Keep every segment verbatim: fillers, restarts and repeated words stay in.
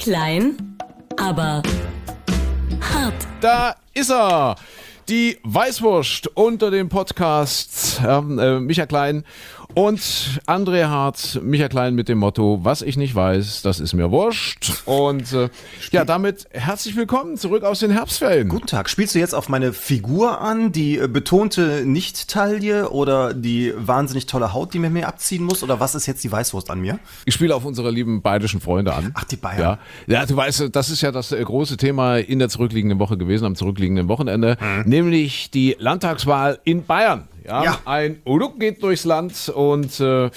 Klein, aber hart. Da ist er! Die Weißwurst unter den Podcasts. Ähm, äh, Micha Klein und André Hart. Micha Klein mit dem Motto: Was ich nicht weiß, das ist mir wurscht. Und äh, ja, damit herzlich willkommen zurück aus den Herbstferien. Guten Tag. Spielst du jetzt auf meine Figur an, die äh, betonte Nicht-Taille oder die wahnsinnig tolle Haut, die mir mir abziehen muss? Oder was ist jetzt die Weißwurst an mir? Ich spiele auf unsere lieben bayerischen Freunde an. Ach, die Bayern. Ja, ja, du weißt, das ist ja das äh, große Thema in der zurückliegenden Woche gewesen, am zurückliegenden Wochenende. Mhm. Nämlich die Landtagswahl in Bayern. Ja, ja. Ein Ruck geht durchs Land und äh,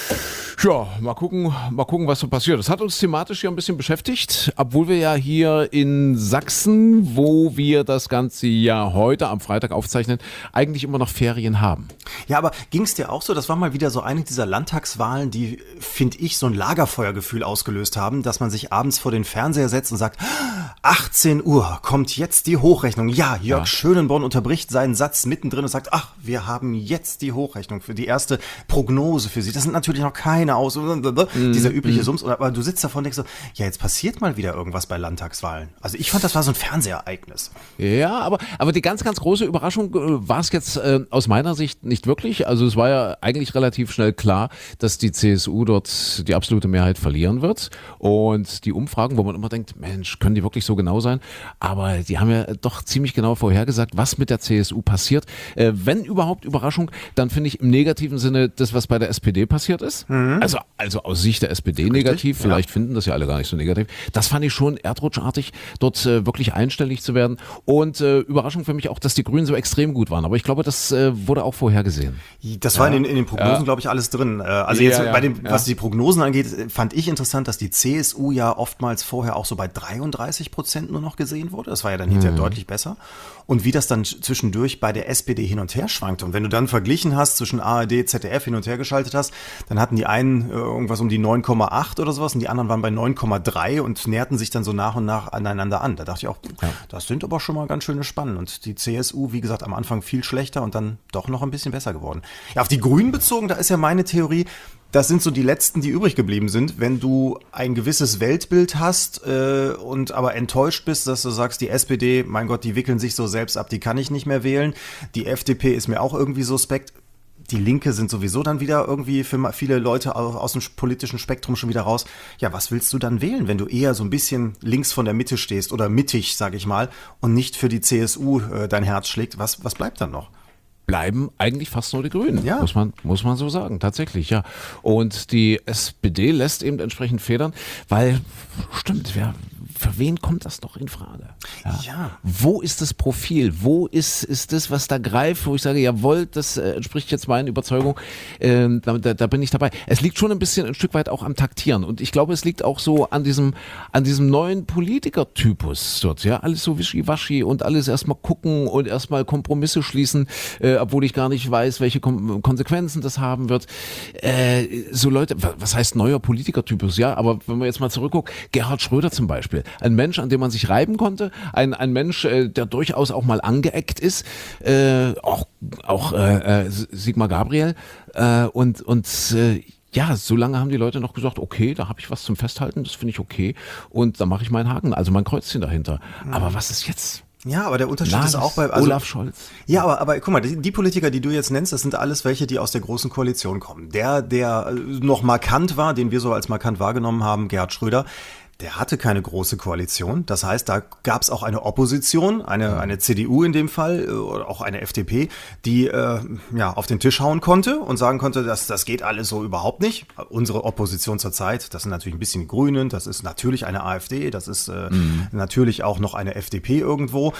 ja, mal gucken, mal gucken, was so passiert. Das hat uns thematisch hier ein bisschen beschäftigt, obwohl wir ja hier in Sachsen, wo wir das ganze Jahr heute am Freitag aufzeichnen, eigentlich immer noch Ferien haben. Ja, aber ging es dir auch so? Das war mal wieder so eine dieser Landtagswahlen, die, finde ich, so ein Lagerfeuergefühl ausgelöst haben, dass man sich abends vor den Fernseher setzt und sagt, achtzehn Uhr kommt jetzt die Hochrechnung. Ja, Jörg ja. Schönenborn unterbricht seinen Satz mittendrin und sagt, ach, wir haben jetzt die Hochrechnung für die erste Prognose für Sie. Das sind natürlich noch keine aus, mm, dieser übliche mm. Sums. Aber du sitzt davon und denkst so, ja, jetzt passiert mal wieder irgendwas bei Landtagswahlen. Also ich fand, das war so ein Fernsehereignis. Ja, aber, aber die ganz, ganz große Überraschung äh, war es jetzt äh, aus meiner Sicht nicht wirklich. Also es war ja eigentlich relativ schnell klar, dass die C S U dort die absolute Mehrheit verlieren wird. Und die Umfragen, wo man immer denkt, Mensch, können die wirklich so genau sein? Aber die haben ja doch ziemlich genau vorhergesagt, was mit der C S U passiert. Äh, wenn überhaupt Überraschung, dann finde ich im negativen Sinne das, was bei der S P D passiert ist. Mhm. Also, also aus Sicht der S P D Richtig, negativ, vielleicht ja. finden das ja alle gar nicht so negativ. Das fand ich schon erdrutschartig, dort äh, wirklich einstellig zu werden. Und äh, Überraschung für mich auch, dass die Grünen so extrem gut waren. Aber ich glaube, das äh, wurde auch vorhergesehen. Das war ja. in, den, in den Prognosen, ja. glaube ich, alles drin. Also jetzt ja, ja, bei dem, ja. was die Prognosen angeht, fand ich interessant, dass die C S U ja oftmals vorher auch so bei dreiunddreißig Prozent nur noch gesehen wurde. Das war ja dann hinterher mhm. deutlich besser. Und wie das dann zwischendurch bei der S P D hin und her schwankte. Und wenn du dann verglichen hast, zwischen A R D, Z D F hin und her geschaltet hast, dann hatten die einen äh, irgendwas um die neun Komma acht oder sowas und die anderen waren bei neun Komma drei und näherten sich dann so nach und nach aneinander an. Da dachte ich auch, ja. das sind aber schon mal ganz schöne Spannen. Und die C S U, wie gesagt, am Anfang viel schlechter und dann doch noch ein bisschen besser geworden. Ja, auf die Grünen bezogen, da ist ja meine Theorie, das sind so die letzten, die übrig geblieben sind. Wenn du ein gewisses Weltbild hast äh, und aber enttäuscht bist, dass du sagst, die S P D, mein Gott, die wickeln sich so selbst ab, die kann ich nicht mehr wählen. Die F D P ist mir auch irgendwie suspekt. Die Linke sind sowieso dann wieder irgendwie für viele Leute aus dem politischen Spektrum schon wieder raus. Ja, was willst du dann wählen, wenn du eher so ein bisschen links von der Mitte stehst oder mittig, sag ich mal, und nicht für die C S U äh, dein Herz schlägt? Was, was bleibt dann noch? Bleiben eigentlich fast nur die Grünen, ja. muss man, muss man so sagen, tatsächlich, ja. Und die S P D lässt eben entsprechend federn, weil, stimmt, wer, für wen kommt das noch in Frage? Ja. ja. Wo ist das Profil? Wo ist, ist das, was da greift, wo ich sage, jawohl, das äh, entspricht jetzt meinen Überzeugungen, äh, da, da, da bin ich dabei. Es liegt schon ein bisschen ein Stück weit auch am Taktieren und ich glaube, es liegt auch so an diesem, an diesem neuen Politikertypus dort, ja, alles so wischiwaschi und alles erstmal gucken und erstmal Kompromisse schließen, äh, obwohl ich gar nicht weiß, welche Kom- Konsequenzen das haben wird. Äh, so Leute, was heißt neuer Politikertypus? Ja, aber wenn man jetzt mal zurückguckt, Gerhard Schröder zum Beispiel, ein Mensch, an dem man sich reiben konnte, ein, ein Mensch, äh, der durchaus auch mal angeeckt ist, äh, auch, auch äh, Sigmar Gabriel äh, und, und äh, ja, so lange haben die Leute noch gesagt, okay, da habe ich was zum Festhalten, das finde ich okay und da mache ich meinen Haken, also mein Kreuzchen dahinter. Mhm. Aber was ist jetzt? Ja, aber der Unterschied Lars, ist auch bei also, Olaf Scholz. Ja, aber aber guck mal, die, die Politiker, die du jetzt nennst, das sind alles welche, die aus der großen Koalition kommen. Der, der noch markant war, den wir so als markant wahrgenommen haben, Gerhard Schröder, der hatte keine große Koalition. Das heißt, da gab es auch eine Opposition, eine, eine C D U in dem Fall, oder auch eine F D P, die äh, ja, auf den Tisch hauen konnte und sagen konnte, dass das geht alles so überhaupt nicht. Unsere Opposition zurzeit, das sind natürlich ein bisschen die Grünen, das ist natürlich eine AfD, das ist äh, mhm. natürlich auch noch eine F D P irgendwo.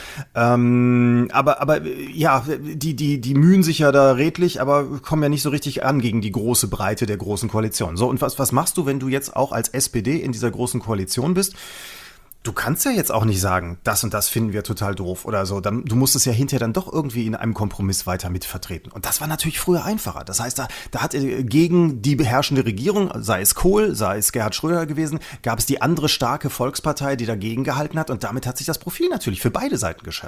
Ähm, aber, aber ja, die, die, die mühen sich ja da redlich, aber kommen ja nicht so richtig an gegen die große Breite der großen Koalition. So, und was, was machst du, wenn du jetzt auch als S P D in dieser großen Koalition bist? Du kannst ja jetzt auch nicht sagen, das und das finden wir total doof oder so. Dann, du musst es ja hinterher dann doch irgendwie in einem Kompromiss weiter mitvertreten. Und das war natürlich früher einfacher. Das heißt, da, da hat gegen die beherrschende Regierung, sei es Kohl, sei es Gerhard Schröder gewesen, gab es die andere starke Volkspartei, die dagegen gehalten hat. Und damit hat sich das Profil natürlich für beide Seiten geschärft.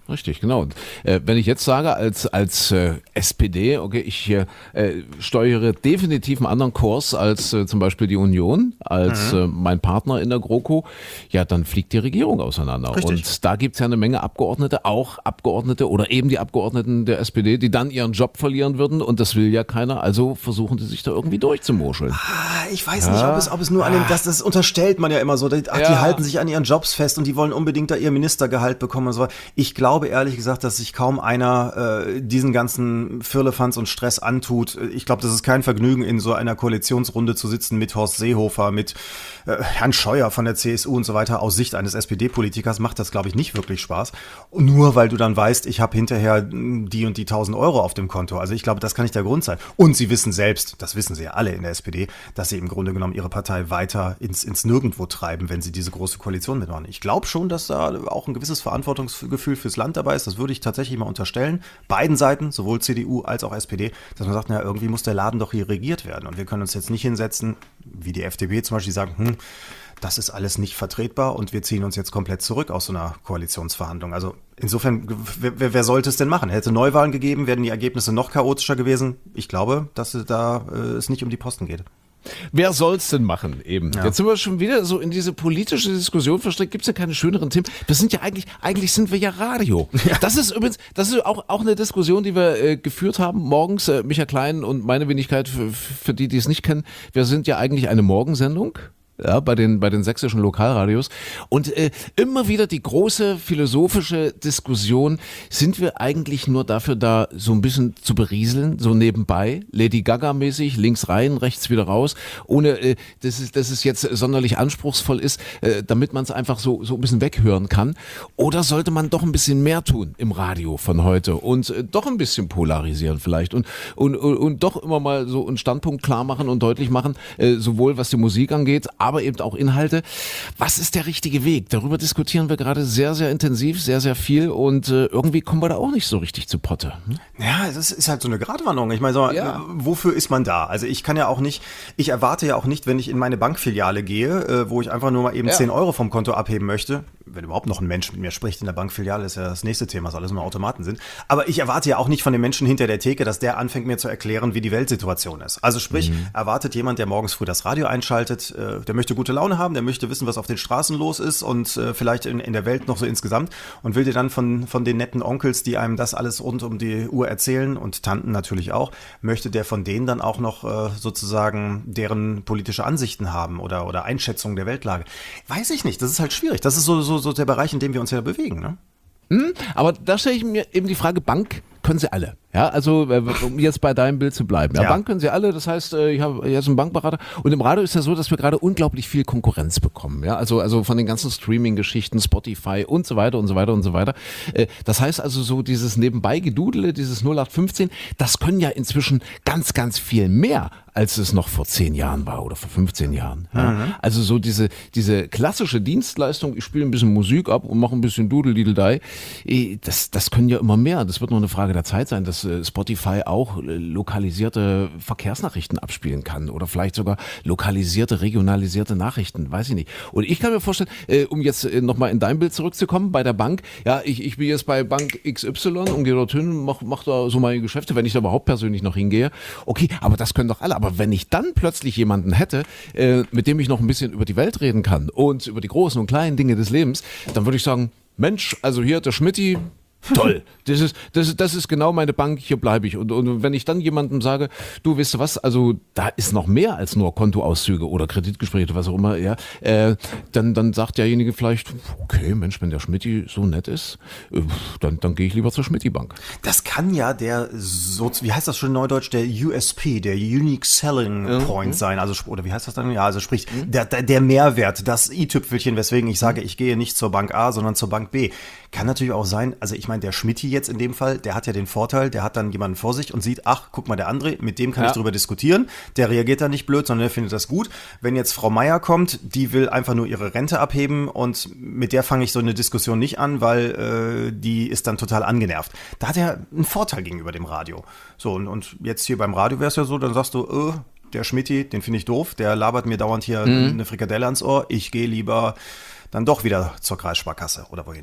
Richtig, genau. Und, äh, wenn ich jetzt sage, als, als äh, S P D, okay, ich äh, steuere definitiv einen anderen Kurs als äh, zum Beispiel die Union, als mhm. äh, mein Partner in der GroKo, ja, dann fliegt die Regierung auseinander. Richtig. Und da gibt es ja eine Menge Abgeordnete, auch Abgeordnete oder eben die Abgeordneten der S P D, die dann ihren Job verlieren würden und das will ja keiner, also versuchen die sich da irgendwie durchzumuscheln. Ah, ich weiß ja. nicht, ob es, ob es nur an dem, das, das unterstellt man ja immer so, ach, ja. die halten sich an ihren Jobs fest und die wollen unbedingt da ihr Ministergehalt bekommen und so. Ich glaube, Ich glaube ehrlich gesagt, dass sich kaum einer äh, diesen ganzen Firlefanz und Stress antut. Ich glaube, das ist kein Vergnügen, in so einer Koalitionsrunde zu sitzen mit Horst Seehofer, mit äh, Herrn Scheuer von der C S U und so weiter. Aus Sicht eines S P D-Politikers macht das, glaube ich, nicht wirklich Spaß. Und nur weil du dann weißt, ich habe hinterher die und die tausend Euro auf dem Konto. Also ich glaube, das kann nicht der Grund sein. Und sie wissen selbst, das wissen sie ja alle in der S P D, dass sie im Grunde genommen ihre Partei weiter ins, ins Nirgendwo treiben, wenn sie diese große Koalition mitmachen. Ich glaube schon, dass da auch ein gewisses Verantwortungsgefühl fürs Land dabei ist, das würde ich tatsächlich mal unterstellen, beiden Seiten, sowohl C D U als auch S P D, dass man sagt, na, irgendwie muss der Laden doch hier regiert werden und wir können uns jetzt nicht hinsetzen, wie die F D P zum Beispiel, die sagen, hm, das ist alles nicht vertretbar und wir ziehen uns jetzt komplett zurück aus so einer Koalitionsverhandlung. Also insofern, wer, wer sollte es denn machen? Hätte Neuwahlen gegeben, wären die Ergebnisse noch chaotischer gewesen. Ich glaube, dass da äh, es nicht um die Posten geht. Wer soll's denn machen eben? Ja. Jetzt sind wir schon wieder so in diese politische Diskussion verstrickt. Gibt's ja keine schöneren Themen. Wir sind ja eigentlich, eigentlich sind wir ja Radio. Ja. Das ist übrigens, das ist auch, auch eine Diskussion, die wir äh, geführt haben morgens. Äh, Micha Klein und meine Wenigkeit, für, für die, die es nicht kennen. Wir sind ja eigentlich eine Morgensendung. Ja, bei den, bei den sächsischen Lokalradios. Und äh, immer wieder die große philosophische Diskussion, sind wir eigentlich nur dafür da, so ein bisschen zu berieseln, so nebenbei, Lady Gaga-mäßig, links rein, rechts wieder raus, ohne, äh, dass, es, dass es jetzt sonderlich anspruchsvoll ist, äh, damit man es einfach so, so ein bisschen weghören kann. Oder sollte man doch ein bisschen mehr tun im Radio von heute und äh, doch ein bisschen polarisieren vielleicht und, und, und, und doch immer mal so einen Standpunkt klar machen und deutlich machen, äh, sowohl was die Musik angeht, aber eben auch Inhalte. Was ist der richtige Weg? Darüber diskutieren wir gerade sehr, sehr intensiv, sehr, sehr viel und äh, irgendwie kommen wir da auch nicht so richtig zu Potte. Hm? Ja, das ist halt so eine Gratwanderung. Ich meine, so, ja. wofür ist man da? Also ich kann ja auch nicht, ich erwarte ja auch nicht, wenn ich in meine Bankfiliale gehe, äh, wo ich einfach nur mal eben ja. zehn Euro vom Konto abheben möchte, wenn überhaupt noch ein Mensch mit mir spricht in der Bankfiliale, ist ja das nächste Thema, dass alles nur Automaten sind. Aber ich erwarte ja auch nicht von dem Menschen hinter der Theke, dass der anfängt mir zu erklären, wie die Weltsituation ist. Also sprich, mhm. erwartet jemand, der morgens früh das Radio einschaltet, äh, der möchte gute Laune haben, der möchte wissen, was auf den Straßen los ist und äh, vielleicht in, in der Welt noch so insgesamt und will dir dann von, von den netten Onkels, die einem das alles rund um die Uhr erzählen und Tanten natürlich auch, möchte der von denen dann auch noch äh, sozusagen deren politische Ansichten haben oder, oder Einschätzungen der Weltlage. Weiß ich nicht, das ist halt schwierig. Das ist so, so, so der Bereich, in dem wir uns ja bewegen, ne? Hm, aber da stelle ich mir eben die Frage, Bank können sie alle. Ja, also um jetzt bei deinem Bild zu bleiben. Ja, ja. Bank können sie alle, das heißt, ich habe jetzt einen Bankberater und im Radio ist ja so, dass wir gerade unglaublich viel Konkurrenz bekommen. Ja, also, also von den ganzen Streaming-Geschichten, Spotify und so weiter und so weiter und so weiter. Das heißt also so dieses Nebenbei-Gedudele, dieses null acht fünfzehn, das können ja inzwischen ganz, ganz viel mehr, als es noch vor zehn Jahren war oder vor fünfzehn Jahren. Ja. Mhm. Also so diese, diese klassische Dienstleistung, ich spiele ein bisschen Musik ab und mache ein bisschen Dudel-Didel-Dei, das, das können ja immer mehr. Das wird nur eine Frage der Zeit sein, dass Spotify auch lokalisierte Verkehrsnachrichten abspielen kann oder vielleicht sogar lokalisierte, regionalisierte Nachrichten, weiß ich nicht. Und ich kann mir vorstellen, äh, um jetzt äh, nochmal in dein Bild zurückzukommen, bei der Bank, ja, ich, ich bin jetzt bei Bank X Y und gehe dorthin, mach, mach da so meine Geschäfte, wenn ich da überhaupt persönlich noch hingehe. Okay, aber das können doch alle. Aber wenn ich dann plötzlich jemanden hätte, äh, mit dem ich noch ein bisschen über die Welt reden kann und über die großen und kleinen Dinge des Lebens, dann würde ich sagen, Mensch, also hier der Schmidti, toll, das ist, das, ist, das ist genau meine Bank, hier bleibe ich. Und, und wenn ich dann jemandem sage, du, weißt du was, also da ist noch mehr als nur Kontoauszüge oder Kreditgespräche oder was auch immer, ja, äh, dann, dann sagt derjenige vielleicht, okay, Mensch, wenn der Schmidti so nett ist, äh, dann, dann gehe ich lieber zur Schmidti-Bank. Das kann ja der, so, wie heißt das schon in Neudeutsch, der U S P, der Unique Selling Point mhm. sein, also, oder wie heißt das dann? Ja, also sprich, mhm. der, der, der Mehrwert, das i-Tüpfelchen, weswegen ich sage, ich gehe nicht zur Bank A, sondern zur Bank B. Kann natürlich auch sein, also ich meine, der Schmidti jetzt in dem Fall, der hat ja den Vorteil, der hat dann jemanden vor sich und sieht, ach, guck mal, der André, mit dem kann ja. ich drüber diskutieren, der reagiert da nicht blöd, sondern der findet das gut. Wenn jetzt Frau Meier kommt, die will einfach nur ihre Rente abheben und mit der fange ich so eine Diskussion nicht an, weil äh, die ist dann total angenervt. Da hat er einen Vorteil gegenüber dem Radio. So, und, und jetzt hier beim Radio wäre es ja so, dann sagst du, äh, der Schmidti, den finde ich doof, der labert mir dauernd hier mhm. eine Frikadelle ans Ohr, ich gehe lieber dann doch wieder zur Kreissparkasse oder wohin.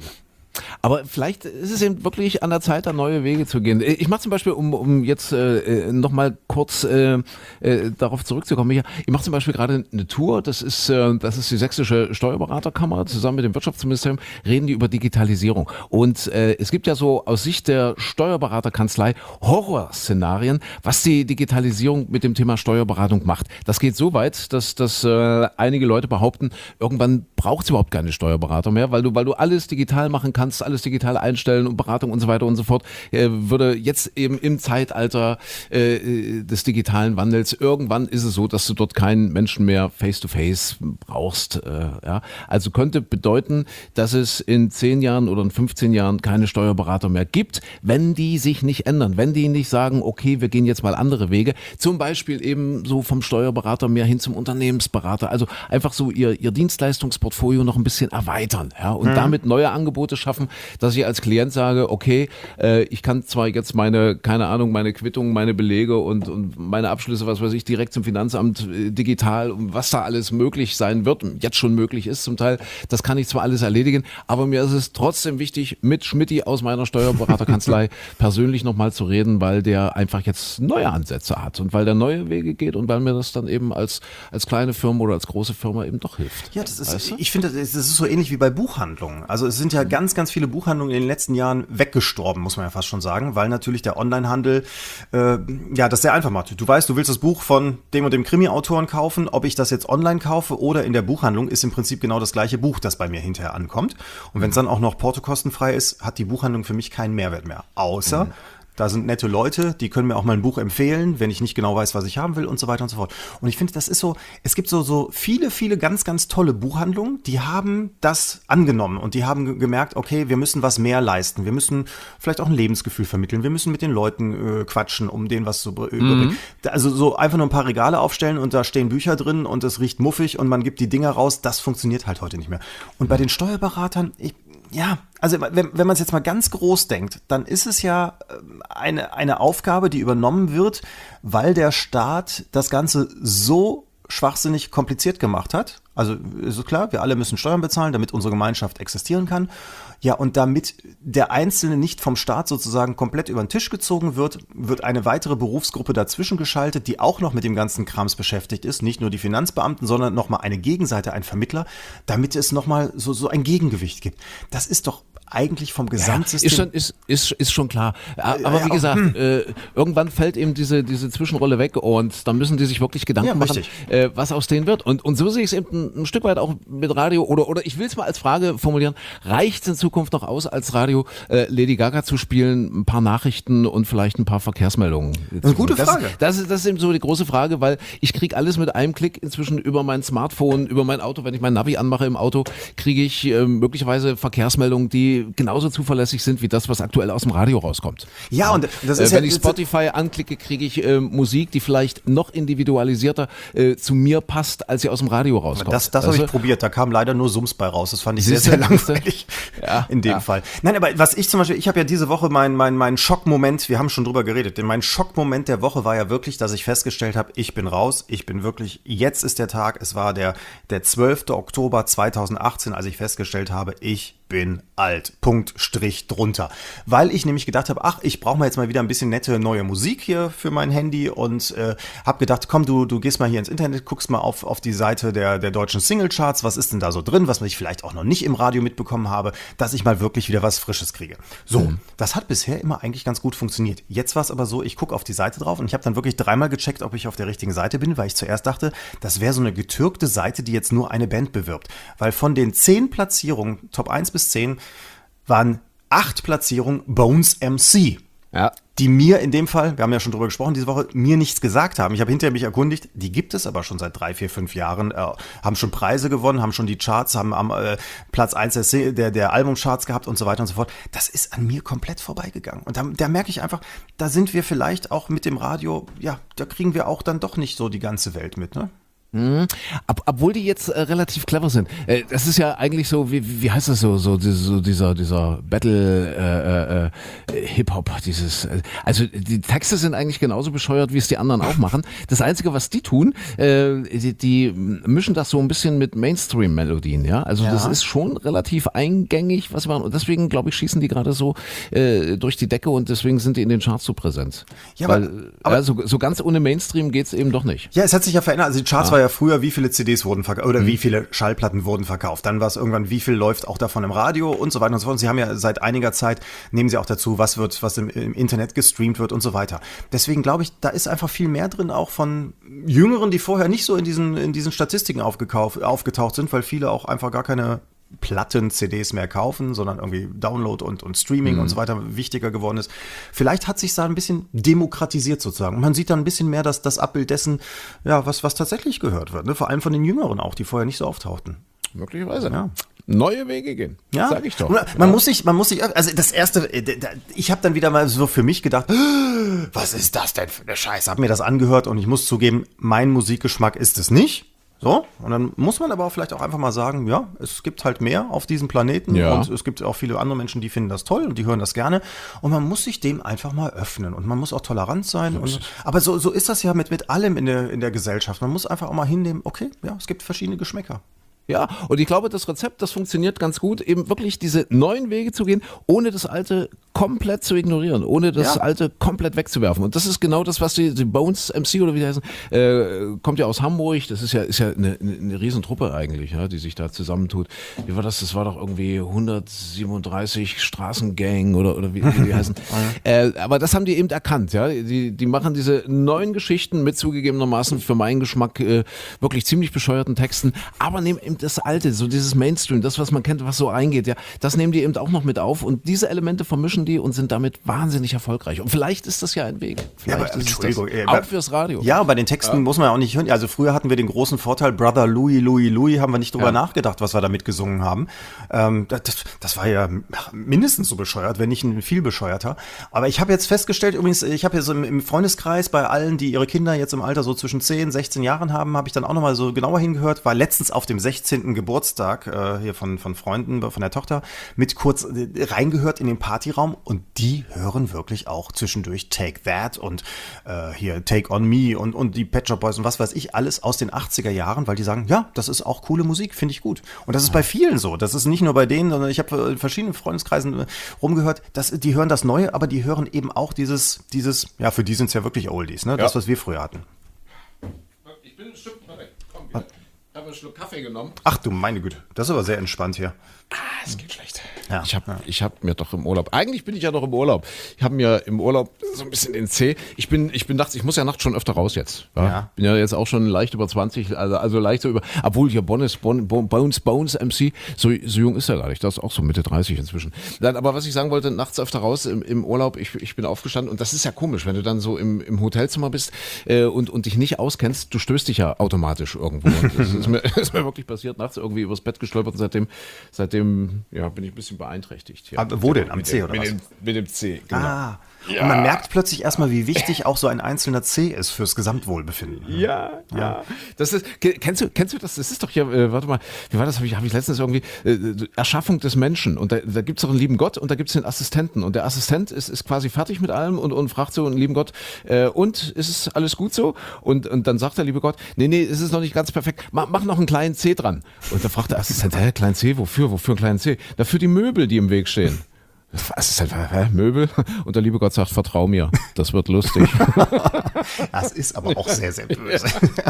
Aber vielleicht ist es eben wirklich an der Zeit, da neue Wege zu gehen. Ich mache zum Beispiel, um, um jetzt äh, nochmal kurz äh, äh, darauf zurückzukommen, ich, ich mache zum Beispiel gerade eine Tour, das ist, äh, das ist die Sächsische Steuerberaterkammer, zusammen mit dem Wirtschaftsministerium reden die über Digitalisierung. Und äh, es gibt ja so aus Sicht der Steuerberaterkanzlei Horrorszenarien, was die Digitalisierung mit dem Thema Steuerberatung macht. Das geht so weit, dass, dass äh, einige Leute behaupten, irgendwann braucht es überhaupt keine Steuerberater mehr, weil du, weil du alles digital machen kannst, alles digital einstellen und Beratung und so weiter und so fort, äh, würde jetzt eben im Zeitalter äh, des digitalen Wandels, irgendwann ist es so, dass du dort keinen Menschen mehr face-to-face brauchst. Äh, ja. Also könnte bedeuten, dass es in zehn Jahren oder in fünfzehn Jahren keine Steuerberater mehr gibt, wenn die sich nicht ändern, wenn die nicht sagen, okay, wir gehen jetzt mal andere Wege, zum Beispiel eben so vom Steuerberater mehr hin zum Unternehmensberater, also einfach so ihr, ihr Dienstleistungsportfolio noch ein bisschen erweitern, ja, und mhm. damit neue Angebote schaffen, dass ich als Klient sage, okay, äh, ich kann zwar jetzt meine, keine Ahnung, meine Quittungen, meine Belege und, und meine Abschlüsse, was weiß ich, direkt zum Finanzamt äh, digital, was da alles möglich sein wird, jetzt schon möglich ist zum Teil, das kann ich zwar alles erledigen, aber mir ist es trotzdem wichtig, mit Schmidti aus meiner Steuerberaterkanzlei persönlich nochmal zu reden, weil der einfach jetzt neue Ansätze hat und weil der neue Wege geht und weil mir das dann eben als, als kleine Firma oder als große Firma eben doch hilft. Ja, das ist, weißt du? Ich finde, das ist so ähnlich wie bei Buchhandlungen. Also es sind ja ganz, ganz viele Buchhandlungen in den letzten Jahren weggestorben, muss man ja fast schon sagen, weil natürlich der Onlinehandel äh, ja das sehr einfach macht. Du weißt, du willst das Buch von dem und dem Krimi-Autoren kaufen, ob ich das jetzt online kaufe oder in der Buchhandlung, ist im Prinzip genau das gleiche Buch, das bei mir hinterher ankommt. Und wenn es dann auch noch portokostenfrei ist, hat die Buchhandlung für mich keinen Mehrwert mehr. Außer mhm. da sind nette Leute, die können mir auch mal ein Buch empfehlen, wenn ich nicht genau weiß, was ich haben will und so weiter und so fort. Und ich finde, das ist so, es gibt so, so viele, viele ganz, ganz tolle Buchhandlungen, die haben das angenommen und die haben gemerkt, okay, wir müssen was mehr leisten. Wir müssen vielleicht auch ein Lebensgefühl vermitteln. Wir müssen mit den Leuten äh, quatschen, um denen was zu überbringen. Mhm. Also so einfach nur ein paar Regale aufstellen und da stehen Bücher drin und es riecht muffig und man gibt die Dinger raus. Das funktioniert halt heute nicht mehr. Und bei den Steuerberatern, ich Ja, also wenn, wenn man es jetzt mal ganz groß denkt, dann ist es ja eine, eine Aufgabe, die übernommen wird, weil der Staat das Ganze so schwachsinnig kompliziert gemacht hat. Also ist klar, wir alle müssen Steuern bezahlen, damit unsere Gemeinschaft existieren kann. Ja, und damit der Einzelne nicht vom Staat sozusagen komplett über den Tisch gezogen wird, wird eine weitere Berufsgruppe dazwischen geschaltet, die auch noch mit dem ganzen Krams beschäftigt ist. Nicht nur die Finanzbeamten, sondern nochmal eine Gegenseite, ein Vermittler, damit es nochmal so, so ein Gegengewicht gibt. Das ist doch eigentlich vom Gesamtsystem. Ja, ist, schon, ist, ist, ist schon klar. Aber wie gesagt, hm. äh, irgendwann fällt eben diese, diese Zwischenrolle weg und dann müssen die sich wirklich Gedanken ja, machen, äh, was aus denen wird. Und, und so sehe ich es eben ein, ein Stück weit auch mit Radio oder, oder ich will es mal als Frage formulieren, reicht es in Zukunft noch aus, als Radio äh, Lady Gaga zu spielen, ein paar Nachrichten und vielleicht ein paar Verkehrsmeldungen? Eine gute Frage. Das, das, ist, das ist eben so die große Frage, weil ich kriege alles mit einem Klick inzwischen über mein Smartphone, über mein Auto. Wenn ich mein Navi anmache im Auto, kriege ich äh, möglicherweise Verkehrsmeldungen, die genauso zuverlässig sind wie das, was aktuell aus dem Radio rauskommt. Ja, und das ist äh, wenn ja, ich Spotify anklicke, kriege ich äh, Musik, die vielleicht noch individualisierter äh, zu mir passt, als sie aus dem Radio rauskommt. Das, das habe ich probiert, da kam leider nur Sums bei raus. Das fand ich sehr, sehr langweilig ja, in dem ja. Fall. Nein, aber was ich zum Beispiel, ich habe ja diese Woche meinen mein, mein Schockmoment, wir haben schon drüber geredet, denn mein Schockmoment der Woche war ja wirklich, dass ich festgestellt habe, ich bin raus, ich bin wirklich, jetzt ist der Tag, es war der, der zwölfte Oktober zweitausendachtzehn, als ich festgestellt habe, ich bin alt. Punkt, Strich drunter. Weil ich nämlich gedacht habe, ach, ich brauche mal jetzt mal wieder ein bisschen nette neue Musik hier für mein Handy und äh, habe gedacht, komm, du du gehst mal hier ins Internet, guckst mal auf auf die Seite der der deutschen Singlecharts, was ist denn da so drin, was ich vielleicht auch noch nicht im Radio mitbekommen habe, dass ich mal wirklich wieder was Frisches kriege. So, mhm. das hat bisher immer eigentlich ganz gut funktioniert. Jetzt war es aber so, ich gucke auf die Seite drauf und ich habe dann wirklich dreimal gecheckt, ob ich auf der richtigen Seite bin, weil ich zuerst dachte, das wäre so eine getürkte Seite, die jetzt nur eine Band bewirbt. Weil von den zehn Platzierungen, Top eins bis zehn, waren acht Platzierungen Bones M C. Ja. Die mir in dem Fall, wir haben ja schon drüber gesprochen diese Woche, mir nichts gesagt haben. Ich habe hinterher mich erkundigt, die gibt es aber schon seit drei, vier, fünf Jahren, äh, haben schon Preise gewonnen, haben schon die Charts, haben am äh, Platz eins der, der, der Albumcharts gehabt und so weiter und so fort. Das ist an mir komplett vorbeigegangen. Und da, da merke ich einfach, da sind wir vielleicht auch mit dem Radio, ja, da kriegen wir auch dann doch nicht so die ganze Welt mit, ne? Mhm. Ob, obwohl die jetzt äh, relativ clever sind. Äh, das ist ja eigentlich so, wie, wie heißt das so, so, so dieser, dieser Battle äh, äh, Hip-Hop, dieses, äh, also die Texte sind eigentlich genauso bescheuert, wie es die anderen auch machen. Das Einzige, was die tun, äh, die, die mischen das so ein bisschen mit Mainstream-Melodien, ja. Also ja. Das ist schon relativ eingängig, was wir machen. Und deswegen, glaube ich, schießen die gerade so äh, durch die Decke und deswegen sind die in den Charts so präsent. Ja, Weil, aber, aber äh, so, so ganz ohne Mainstream geht's eben doch nicht. Ja, es hat sich ja verändert. Also die Charts ja. war ja früher, wie viele C Ds wurden verkauft oder mhm. wie viele Schallplatten wurden verkauft. Dann war es irgendwann, wie viel läuft auch davon im Radio und so weiter und so fort. Und sie haben ja seit einiger Zeit, nehmen sie auch dazu, was wird, was im, im Internet gestreamt wird und so weiter. Deswegen glaube ich, da ist einfach viel mehr drin, auch von Jüngeren, die vorher nicht so in diesen, in diesen Statistiken aufgekauft, aufgetaucht sind, weil viele auch einfach gar keine Platten-C Ds mehr kaufen, sondern irgendwie Download und, und Streaming mhm. und so weiter wichtiger geworden ist. Vielleicht hat sich da ein bisschen demokratisiert sozusagen. Und man sieht dann ein bisschen mehr das, das Abbild dessen, ja, was, was tatsächlich gehört wird. Ne? Vor allem von den Jüngeren auch, die vorher nicht so auftauchten. Möglicherweise. Ja. Neue Wege gehen. Ja, sag ich doch. Man ja. muss sich, man muss sich, also das erste, ich habe dann wieder mal so für mich gedacht, was ist das denn für eine Scheiße? Hab mir das angehört und ich muss zugeben, mein Musikgeschmack ist es nicht. So, und dann muss man aber vielleicht auch einfach mal sagen, ja, es gibt halt mehr auf diesem Planeten ja. und es gibt auch viele andere Menschen, die finden das toll und die hören das gerne und man muss sich dem einfach mal öffnen und man muss auch tolerant sein. Und, aber so, so ist das ja mit, mit allem in der, in der Gesellschaft. Man muss einfach auch mal hinnehmen, okay, ja, es gibt verschiedene Geschmäcker. Ja, und ich glaube, das Rezept, das funktioniert ganz gut, eben wirklich diese neuen Wege zu gehen, ohne das Alte komplett zu ignorieren, ohne das ja. Alte komplett wegzuwerfen. Und das ist genau das, was die, die Bones M C oder wie die heißen, äh, kommt ja aus Hamburg, das ist ja, ist ja eine, eine Riesentruppe eigentlich, ja, die sich da zusammentut. Wie war das? Das war doch irgendwie hundertsiebenunddreißig Straßengang oder, oder wie, wie die heißen. äh, aber das haben die eben erkannt, ja. Die, die machen diese neuen Geschichten mit zugegebenermaßen für meinen Geschmack äh, wirklich ziemlich bescheuerten Texten, aber nehmen eben das Alte, so dieses Mainstream, das, was man kennt, was so eingeht, ja, das nehmen die eben auch noch mit auf und diese Elemente vermischen die und sind damit wahnsinnig erfolgreich. Und vielleicht ist das ja ein Weg. Vielleicht ja, aber, ist es das. Ey, auch fürs Radio. Ja, bei den Texten ja. muss man ja auch nicht hören. Also früher hatten wir den großen Vorteil, Brother Louis, Louis, Louis, haben wir nicht drüber ja. nachgedacht, was wir damit gesungen haben. Ähm, das, das war ja mindestens so bescheuert, wenn nicht ein viel bescheuerter. Aber ich habe jetzt festgestellt, übrigens, ich habe jetzt im, im Freundeskreis bei allen, die ihre Kinder jetzt im Alter so zwischen zehn, sechzehn Jahren haben, habe ich dann auch nochmal so genauer hingehört, war letztens auf dem sechzehnten Geburtstag äh, hier von, von Freunden, von der Tochter, mit kurz äh, reingehört in den Partyraum und die hören wirklich auch zwischendurch Take That und äh, hier Take On Me und, und die Pet Shop Boys und was weiß ich, alles aus den achtziger Jahren, weil die sagen, ja, das ist auch coole Musik, finde ich gut. Und das ist bei vielen so. Das ist nicht nur bei denen, sondern ich habe in verschiedenen Freundeskreisen äh, rumgehört, dass, die hören das Neue, aber die hören eben auch dieses, dieses, ja, für die sind es ja wirklich Oldies, ne? Das, ja. was wir früher hatten. Ich bin ein Stück weg. Komm, wieder. Ich habe einen Schluck Kaffee genommen. Ach du meine Güte, das ist aber sehr entspannt hier. Ah, es geht schlecht. Ja. Ich habe ja. ich hab mir doch im Urlaub, eigentlich bin ich ja doch im Urlaub, ich habe mir im Urlaub so ein bisschen den Zeh, ich bin, ich bin nachts, ich muss ja nachts schon öfter raus jetzt. Ja? Ja. Bin ja jetzt auch schon leicht über zwanzig, also, also leicht so über, obwohl hier Bones, Bones, Bones, Bones M C, so, so jung ist er gar nicht, das ist auch so Mitte dreißig inzwischen. Dann, aber was ich sagen wollte, nachts öfter raus im, im Urlaub, ich, ich bin aufgestanden und das ist ja komisch, wenn du dann so im, im Hotelzimmer bist äh, und, und dich nicht auskennst, du stößt dich ja automatisch irgendwo. Und das ist mir, ist mir wirklich passiert, nachts irgendwie übers Bett gestolpert und seitdem, seitdem, ja, bin ich ein bisschen beeinträchtigt. Ja. Aber wo denn? Am C, dem, oder mit was? Dem, mit dem C, genau. Ah, ja. Und man merkt plötzlich erstmal, wie wichtig auch so ein einzelner C ist fürs Gesamtwohlbefinden. Ja, ja. ja. Das ist, kennst du, kennst du das? Das ist doch hier, äh, warte mal, wie war das? Habe ich, hab ich letztens irgendwie, äh, Erschaffung des Menschen. Und da, da gibt es doch einen lieben Gott und da gibt es den Assistenten. Und der Assistent ist, ist quasi fertig mit allem und, und fragt so einen lieben Gott, äh, und ist es alles gut so? Und, und dann sagt der liebe Gott, nee, nee, es ist noch nicht ganz perfekt. Mach, mach noch einen kleinen C dran. Und da fragt der Assistent, hä, kleinen C, wofür? Wofür einen kleinen C? Dafür die Möbel, die im Weg stehen. Assistent, hä, Möbel? Und der liebe Gott sagt, vertrau mir, das wird lustig. Das ist aber auch sehr, sehr böse.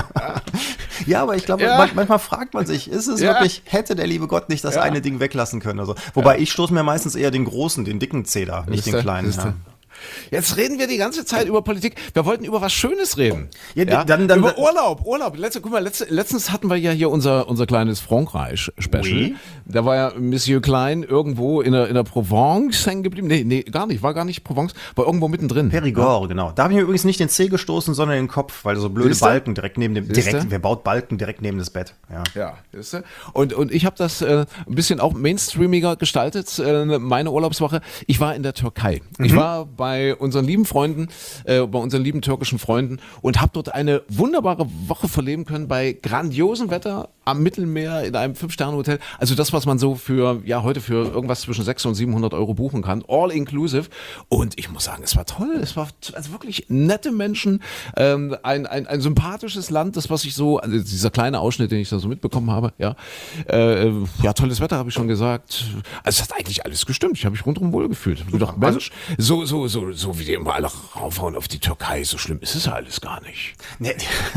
Ja, aber ich glaube, ja. manchmal fragt man sich, ist es ja. wirklich, hätte der liebe Gott nicht das ja. eine Ding weglassen können? Also, wobei ja. ich stoße mir meistens eher den großen, den dicken C da, nicht den kleinen. Ja. Jetzt reden wir die ganze Zeit über Politik. Wir wollten über was Schönes reden. Ja, ja? Dann, dann, über Urlaub, Urlaub. Letzte, guck mal, letzte, letztens hatten wir ja hier unser, unser kleines Frankreich-Special. Oui. Da war ja Monsieur Klein irgendwo in der, in der Provence hängen geblieben. Nee, nee, gar nicht. War gar nicht Provence, war irgendwo mittendrin. Périgord, ja? Genau. Da habe ich mir übrigens nicht den C gestoßen, sondern den Kopf, weil so blöde Siehste? Balken direkt neben dem, direkt, wer baut Balken direkt neben das Bett? Ja, ja, siehste? Und, und ich habe das äh, ein bisschen auch mainstreamiger gestaltet, äh, meine Urlaubswoche. Ich war in der Türkei. Mhm. Ich war bei unseren lieben Freunden, äh, bei unseren lieben türkischen Freunden und habe dort eine wunderbare Woche verleben können bei grandiosem Wetter am Mittelmeer in einem Fünf-Sterne-Hotel. Also das, was man so für, ja, heute für irgendwas zwischen sechshundert und siebenhundert Euro buchen kann. All inclusive. Und ich muss sagen, es war toll. Es war also wirklich nette Menschen. Ähm, ein, ein, ein sympathisches Land, das, was ich so, also dieser kleine Ausschnitt, den ich da so mitbekommen habe, ja. Äh, ja, tolles Wetter, habe ich schon gesagt. Also es hat eigentlich alles gestimmt. Ich habe mich rundherum wohl gefühlt. Ich habe gedacht, Mensch, so, so, so, so wie die immer alle raufhauen auf die Türkei, so schlimm ist es ja alles gar nicht. Nee,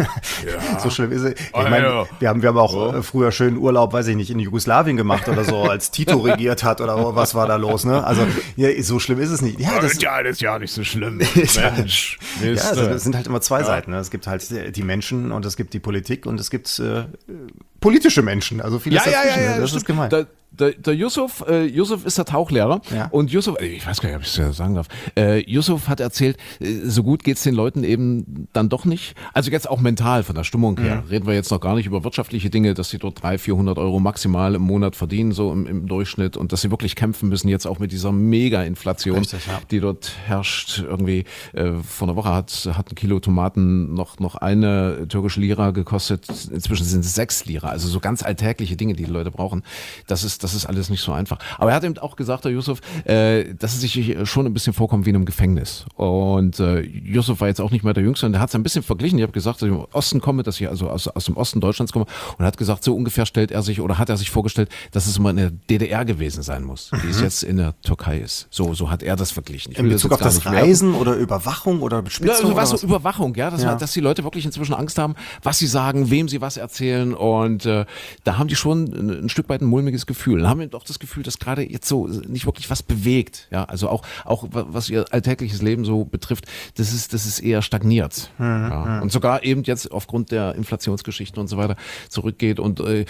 ja. So schlimm ist es. Ich meine, wir haben, wir haben auch so. früher schönen Urlaub, weiß ich nicht, in Jugoslawien gemacht oder so, als Tito regiert hat oder was war da los, ne? Also, ja, so schlimm ist es nicht. Ja, das, ja, das ist ja nicht so schlimm. Mensch. Ja, also, es sind halt immer zwei ja. Seiten. Ne? Es gibt halt die Menschen und es gibt die Politik und es gibt äh, politische Menschen. Also vieles ja, dazwischen. Ja, ja, ja, das stimmt. ist gemeint. Da, Der, der Yusuf, äh, Yusuf ist der Tauchlehrer ja. und Yusuf, ich weiß gar nicht, ob ich es ja sagen darf, äh, Yusuf hat erzählt, äh, so gut geht's den Leuten eben dann doch nicht. Also jetzt auch mental von der Stimmung her. Mhm. Reden wir jetzt noch gar nicht über wirtschaftliche Dinge, dass sie dort dreihundert, vierhundert Euro maximal im Monat verdienen, so im, im Durchschnitt und dass sie wirklich kämpfen müssen jetzt auch mit dieser Mega-Inflation, Richtig, ja. die dort herrscht. Irgendwie äh, vor einer Woche hat, hat ein Kilo Tomaten noch, noch eine türkische Lira gekostet. Inzwischen sind es sechs Lira. Also so ganz alltägliche Dinge, die die Leute brauchen. Das ist Das ist alles nicht so einfach. Aber er hat eben auch gesagt, der Yusuf, äh, dass es sich schon ein bisschen vorkommt wie in einem Gefängnis. Und äh, Yusuf war jetzt auch nicht mehr der Jüngste und der hat es ein bisschen verglichen. Ich habe gesagt, dass ich aus dem Osten komme, dass ich also aus, aus dem Osten Deutschlands komme und hat gesagt, so ungefähr stellt er sich oder hat er sich vorgestellt, dass es immer in der D D R gewesen sein muss, wie mhm. es jetzt in der Türkei ist. So, so hat er das verglichen. Ich in Bezug das auf das Reisen mehr. Oder Überwachung oder Bespitzung? Ja, also was, was? So Überwachung, ja, dass, ja. dass die Leute wirklich inzwischen Angst haben, was sie sagen, wem sie was erzählen und äh, da haben die schon ein, ein Stück weit ein mulmiges Gefühl. Da haben wir auch das Gefühl, dass gerade jetzt so nicht wirklich was bewegt. Ja, also auch, auch was ihr alltägliches Leben so betrifft, das ist, das ist eher stagniert. Mhm. Ja. Und sogar eben jetzt aufgrund der Inflationsgeschichten und so weiter zurückgeht. Und äh,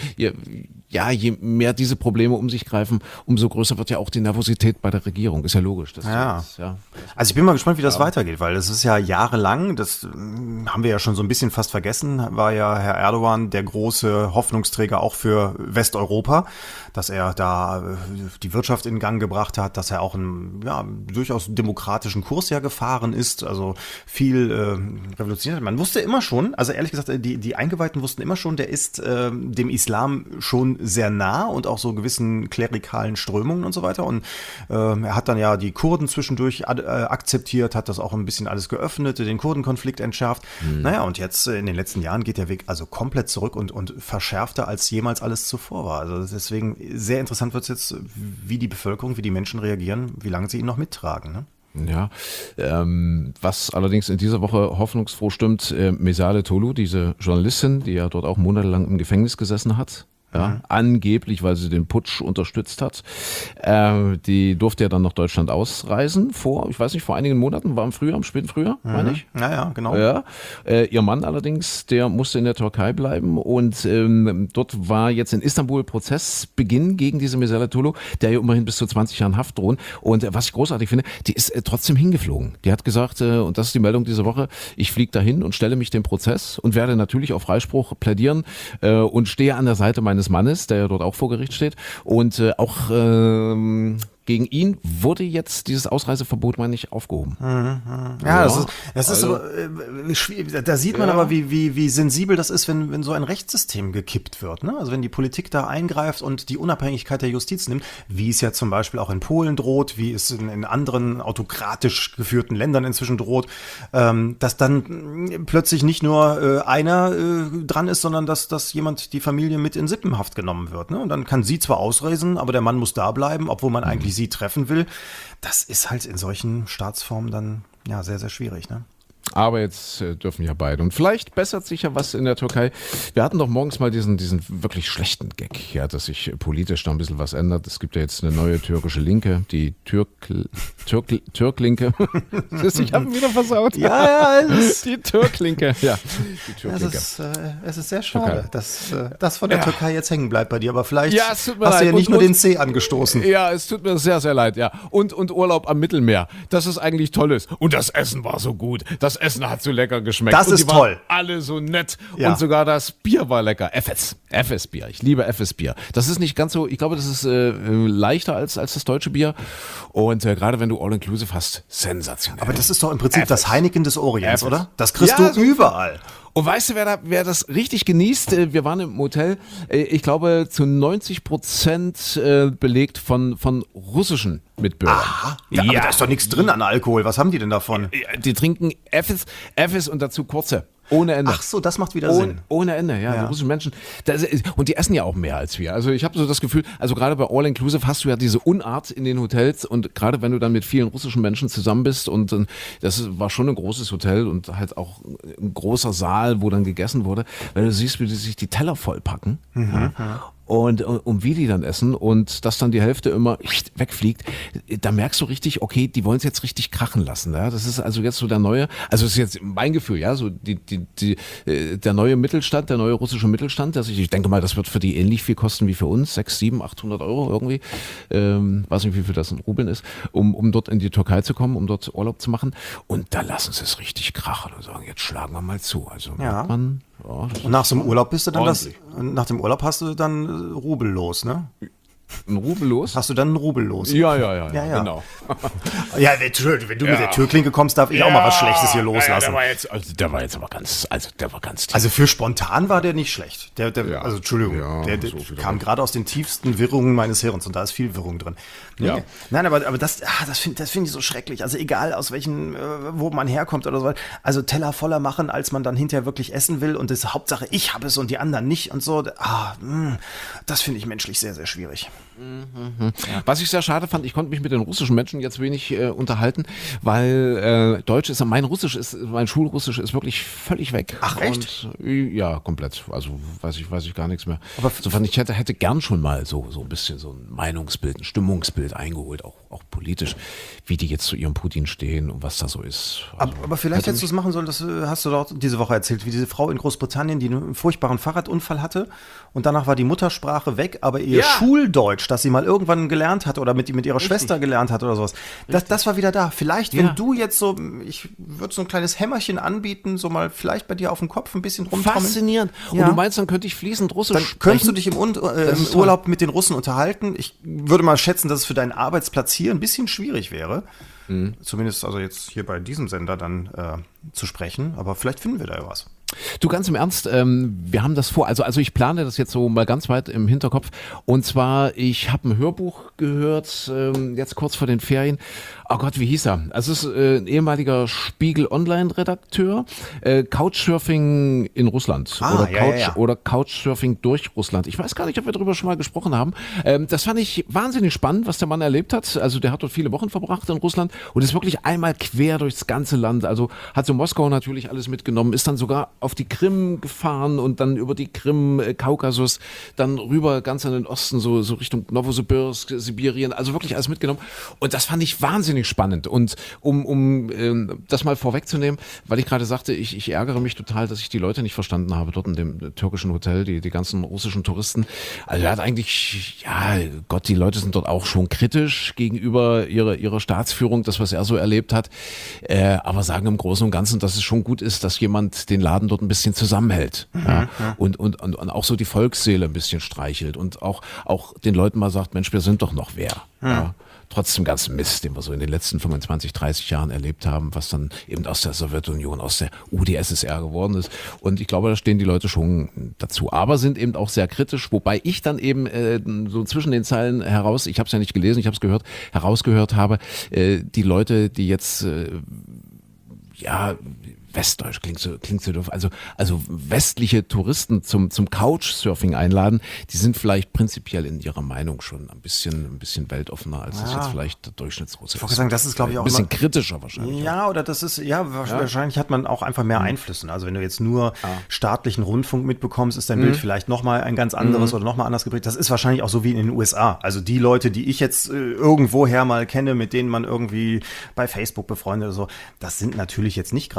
ja, je mehr diese Probleme um sich greifen, umso größer wird ja auch die Nervosität bei der Regierung. Ist ja logisch. Das ja. Jetzt, ja. Also ich bin mal gespannt, wie das ja. weitergeht, weil das ist ja jahrelang, das haben wir ja schon so ein bisschen fast vergessen, war ja Herr Erdogan der große Hoffnungsträger auch für Westeuropa, dass er da die Wirtschaft in Gang gebracht hat, dass er auch einen ja, durchaus demokratischen Kurs ja gefahren ist, also viel äh, revolutioniert. Man wusste immer schon, also ehrlich gesagt, die, die Eingeweihten wussten immer schon, der ist äh, dem Islam schon sehr nah und auch so gewissen klerikalen Strömungen und so weiter. Und äh, er hat dann ja die Kurden zwischendurch ad, äh, akzeptiert, hat das auch ein bisschen alles geöffnet, den Kurdenkonflikt entschärft. Mhm. Naja, und jetzt äh, in den letzten Jahren geht der Weg also komplett zurück und, und verschärfter als jemals alles zuvor war. Also deswegen sehr interessant wird es jetzt, wie die Bevölkerung, wie die Menschen reagieren, wie lange sie ihn noch mittragen. Ne? Ja, ähm, was allerdings in dieser Woche hoffnungsfroh stimmt, äh, Mesale Tolu, diese Journalistin, die ja dort auch monatelang im Gefängnis gesessen hat, ja, mhm. angeblich, weil sie den Putsch unterstützt hat. Äh, die durfte ja dann nach Deutschland ausreisen vor, ich weiß nicht, vor einigen Monaten, war im Frühjahr, im späten Frühjahr, mhm. meine ich. Ja, ja, genau. Ja. Äh, ihr Mann allerdings, der musste in der Türkei bleiben und ähm, dort war jetzt in Istanbul Prozessbeginn gegen diese Mesale Tolu, der ja immerhin bis zu zwanzig Jahren Haft drohen. Und äh, was ich großartig finde, die ist äh, trotzdem hingeflogen. Die hat gesagt, äh, und das ist die Meldung dieser Woche, ich fliege dahin und stelle mich dem Prozess und werde natürlich auf Freispruch plädieren äh, und stehe an der Seite meines Mannes, der ja dort auch vor Gericht steht und äh, auch ähm, gegen ihn wurde jetzt dieses Ausreiseverbot, meine ich, aufgehoben. Mhm, ja, ja, das ist, das ist also, aber äh, schwierig. Da sieht man ja. aber, wie, wie, wie sensibel das ist, wenn, wenn so ein Rechtssystem gekippt wird. Ne? Also wenn die Politik da eingreift und die Unabhängigkeit der Justiz nimmt, wie es ja zum Beispiel auch in Polen droht, wie es in, in anderen autokratisch geführten Ländern inzwischen droht, ähm, dass dann plötzlich nicht nur äh, einer äh, dran ist, sondern dass, dass jemand die Familie mit in Sippenhaft genommen wird. Ne? Und dann kann sie zwar ausreisen, aber der Mann muss da bleiben, obwohl man eigentlich sie treffen will. Das ist halt in solchen Staatsformen dann ja sehr, sehr schwierig, ne? Aber jetzt äh, dürfen ja beide. Und vielleicht bessert sich ja was in der Türkei. Wir hatten doch morgens mal diesen, diesen wirklich schlechten Gag, ja, dass sich politisch da ein bisschen was ändert. Es gibt ja jetzt eine neue türkische Linke, die Türk, Türk, Türklinke. Ich habe ihn wieder versaut. Ja, ja. Die Türklinke. Ja, die Türklinke. Es ist, äh, es ist sehr schade, Türkei. dass äh, das von der ja. Türkei jetzt hängen bleibt bei dir. Aber vielleicht ja, es tut mir hast leid. du ja nicht und, nur und, den C angestoßen. Ja, es tut mir sehr, sehr leid. Ja. Und, und Urlaub am Mittelmeer, das ist eigentlich Tolles. Und das Essen war so gut. Das Essen hat so lecker geschmeckt. Das und ist die waren toll. alle so nett. Ja. Und sogar das Bier war lecker. F S. F S-Bier. Ich liebe F S-Bier. Das ist nicht ganz so, ich glaube, das ist äh, leichter als, als das deutsche Bier. Und äh, gerade wenn du All-Inclusive hast, sensationell. Aber das ist doch im Prinzip F S. das Heineken des Orients, F S. oder? Das kriegst Ja, du so- überall. Und weißt du, wer, da, wer das richtig genießt? Äh, Wir waren im Hotel, äh, ich glaube, zu neunzig Prozent äh, belegt von, von russischen Mitbürgern. Aha. Ja, aber da ist doch nichts drin an Alkohol. Was haben die denn davon? Ja, die trinken F S, F S und dazu kurze. Ohne Ende. Ach so, das macht wieder ohne, Sinn. ohne Ende, ja. Ja. Die russischen Menschen. Das ist, und die essen ja auch mehr als wir. Also ich habe so das Gefühl, also gerade bei All Inclusive hast du ja diese Unart in den Hotels und gerade wenn du dann mit vielen russischen Menschen zusammen bist und äh, das war schon ein großes Hotel und halt auch ein großer Saal, wo dann gegessen wurde, weil du siehst, wie die sich die Teller vollpacken. Mhm. Ja. Und, und wie die dann essen und dass dann die Hälfte immer wegfliegt, da merkst du richtig, okay, die wollen es jetzt richtig krachen lassen. Ja? Das ist also jetzt so der neue, also das ist jetzt mein Gefühl, ja, so die, die, die, der neue Mittelstand, der neue russische Mittelstand, dass ich, ich denke mal, das wird für die ähnlich viel kosten wie für uns, sechs, sieben, achthundert Euro irgendwie, ähm, weiß nicht, wie viel das in Rubeln ist, um, um dort in die Türkei zu kommen, um dort Urlaub zu machen. Und da lassen sie es richtig krachen und sagen, jetzt schlagen wir mal zu. Also Ja. man, ja, das Und nach so einem Urlaub bist du dann das, ordentlich. nach dem Urlaub hast du dann äh, Rubel los, ne? ein Rubel los. Hast du dann einen Rubel los? Ja, ja, ja, ja, Ja, ja. genau. Ja, wenn, wenn du Ja. mit der Türklinke kommst, darf ich auch mal was Schlechtes hier Ja, loslassen. der war jetzt, also der war jetzt aber ganz, also der war ganz tief. Also für spontan war der nicht schlecht. Der, der, Ja. also Entschuldigung, Ja, der, der so viel kam davon. gerade aus den tiefsten Wirrungen meines Hirns und da ist viel Wirrung drin. Nee. Ja. Nein, aber, aber das, ah, das finde das find ich so schrecklich. Also egal aus welchen, äh, wo man herkommt oder so. Also Teller voller machen, als man dann hinterher wirklich essen will und das Hauptsache ich habe es und die anderen nicht und so. Ah, mh, das finde ich menschlich sehr, sehr schwierig. Was ich sehr schade fand, ich konnte mich mit den russischen Menschen jetzt wenig äh, unterhalten, weil äh, Deutsch ist, mein Russisch ist, mein Schulrussisch ist wirklich völlig weg. Ach, echt? Und, äh, ja, komplett. Also weiß ich, weiß ich gar nichts mehr. Aber so fand ich hätte, hätte gern schon mal so, so ein bisschen so ein Meinungsbild, ein Stimmungsbild eingeholt, auch, auch politisch, wie die jetzt zu ihrem Putin stehen und was da so ist. Also, Aber, aber vielleicht hätte hättest du es machen sollen, das äh, hast du doch diese Woche erzählt, wie diese Frau in Großbritannien, die einen furchtbaren Fahrradunfall hatte und danach war die Muttersprache weg, aber ihr Ja. Schuldeutsch, das sie mal irgendwann gelernt hat oder mit, mit ihrer Schwester gelernt hat oder sowas, das, das war wieder da. Vielleicht, wenn Ja. du jetzt so, ich würde so ein kleines Hämmerchen anbieten, so mal vielleicht bei dir auf dem Kopf ein bisschen rumtrommeln. faszinierend. Ja. Und du meinst, dann könnte ich fließend Russisch Dann sprechen? könntest du dich im, Un äh, Das im ist toll. Urlaub mit den Russen unterhalten. Ich würde mal schätzen, dass es für deinen Arbeitsplatz hier ein bisschen schwierig wäre. Mhm. Zumindest also jetzt hier bei diesem Sender dann äh, zu sprechen. Aber vielleicht finden wir da ja was. Du, ganz im Ernst, ähm, wir haben das vor, also, also ich plane das jetzt so mal ganz weit im Hinterkopf und zwar, ich habe ein Hörbuch gehört, ähm, jetzt kurz vor den Ferien, oh Gott, wie hieß er? Also es ist äh, ein ehemaliger Spiegel-Online-Redakteur, äh, Couchsurfing in Russland Ah, oder, ja, Couch, ja, ja. oder Couchsurfing durch Russland. Ich weiß gar nicht, ob wir darüber schon mal gesprochen haben. Ähm, das fand ich wahnsinnig spannend, was der Mann erlebt hat. Also der hat dort viele Wochen verbracht in Russland und ist wirklich einmal quer durchs ganze Land. Also hat so Moskau natürlich alles mitgenommen, ist dann sogar auf die Krim gefahren und dann über die Krim, äh, Kaukasus, dann rüber ganz an den Osten, so, so Richtung Novosibirsk, Sibirien, also wirklich alles mitgenommen. Und das fand ich wahnsinnig spannend. Und um, um ähm, das mal vorwegzunehmen, weil ich gerade sagte, ich, ich ärgere mich total, dass ich die Leute nicht verstanden habe dort in dem türkischen Hotel, die, die ganzen russischen Touristen. Also er hat eigentlich, ja, Gott, die Leute sind dort auch schon kritisch gegenüber ihrer, ihrer Staatsführung, das, was er so erlebt hat. Äh, aber sagen im Großen und Ganzen, dass es schon gut ist, dass jemand den Laden dort ein bisschen zusammenhält. Mhm, ja. Und, und, und, und auch so die Volksseele ein bisschen streichelt und auch, auch den Leuten mal sagt, Mensch, wir sind doch noch wer. Mhm. Ja. Trotz dem ganzen Mist, den wir so in den letzten fünfundzwanzig, dreißig Jahren erlebt haben, was dann eben aus der Sowjetunion, aus der U d S S R geworden ist. Und ich glaube, da stehen die Leute schon dazu, aber sind eben auch sehr kritisch, wobei ich dann eben äh, so zwischen den Zeilen heraus, ich habe es ja nicht gelesen, ich habe es gehört, herausgehört habe, äh, die Leute, die jetzt äh, ja, Westdeutsch klingt so, klingt so doof. Also, also westliche Touristen zum, zum Couchsurfing einladen, die sind vielleicht prinzipiell in ihrer Meinung schon ein bisschen, ein bisschen weltoffener, als das Ja. jetzt vielleicht der Durchschnittsrusse Ich wollte sagen, das ist, glaube ich, auch ein bisschen immer- kritischer wahrscheinlich. Ja, oder das ist, ja, wahrscheinlich hat man auch einfach mehr Einflüsse. Also wenn du jetzt nur staatlichen Rundfunk mitbekommst, ist dein Bild vielleicht nochmal ein ganz anderes oder nochmal anders geprägt. Das ist wahrscheinlich auch so wie in den U S A. Also die Leute, die ich jetzt äh, irgendwoher mal kenne, mit denen man irgendwie bei Facebook befreundet oder so, das sind natürlich jetzt nicht gerade die Texaner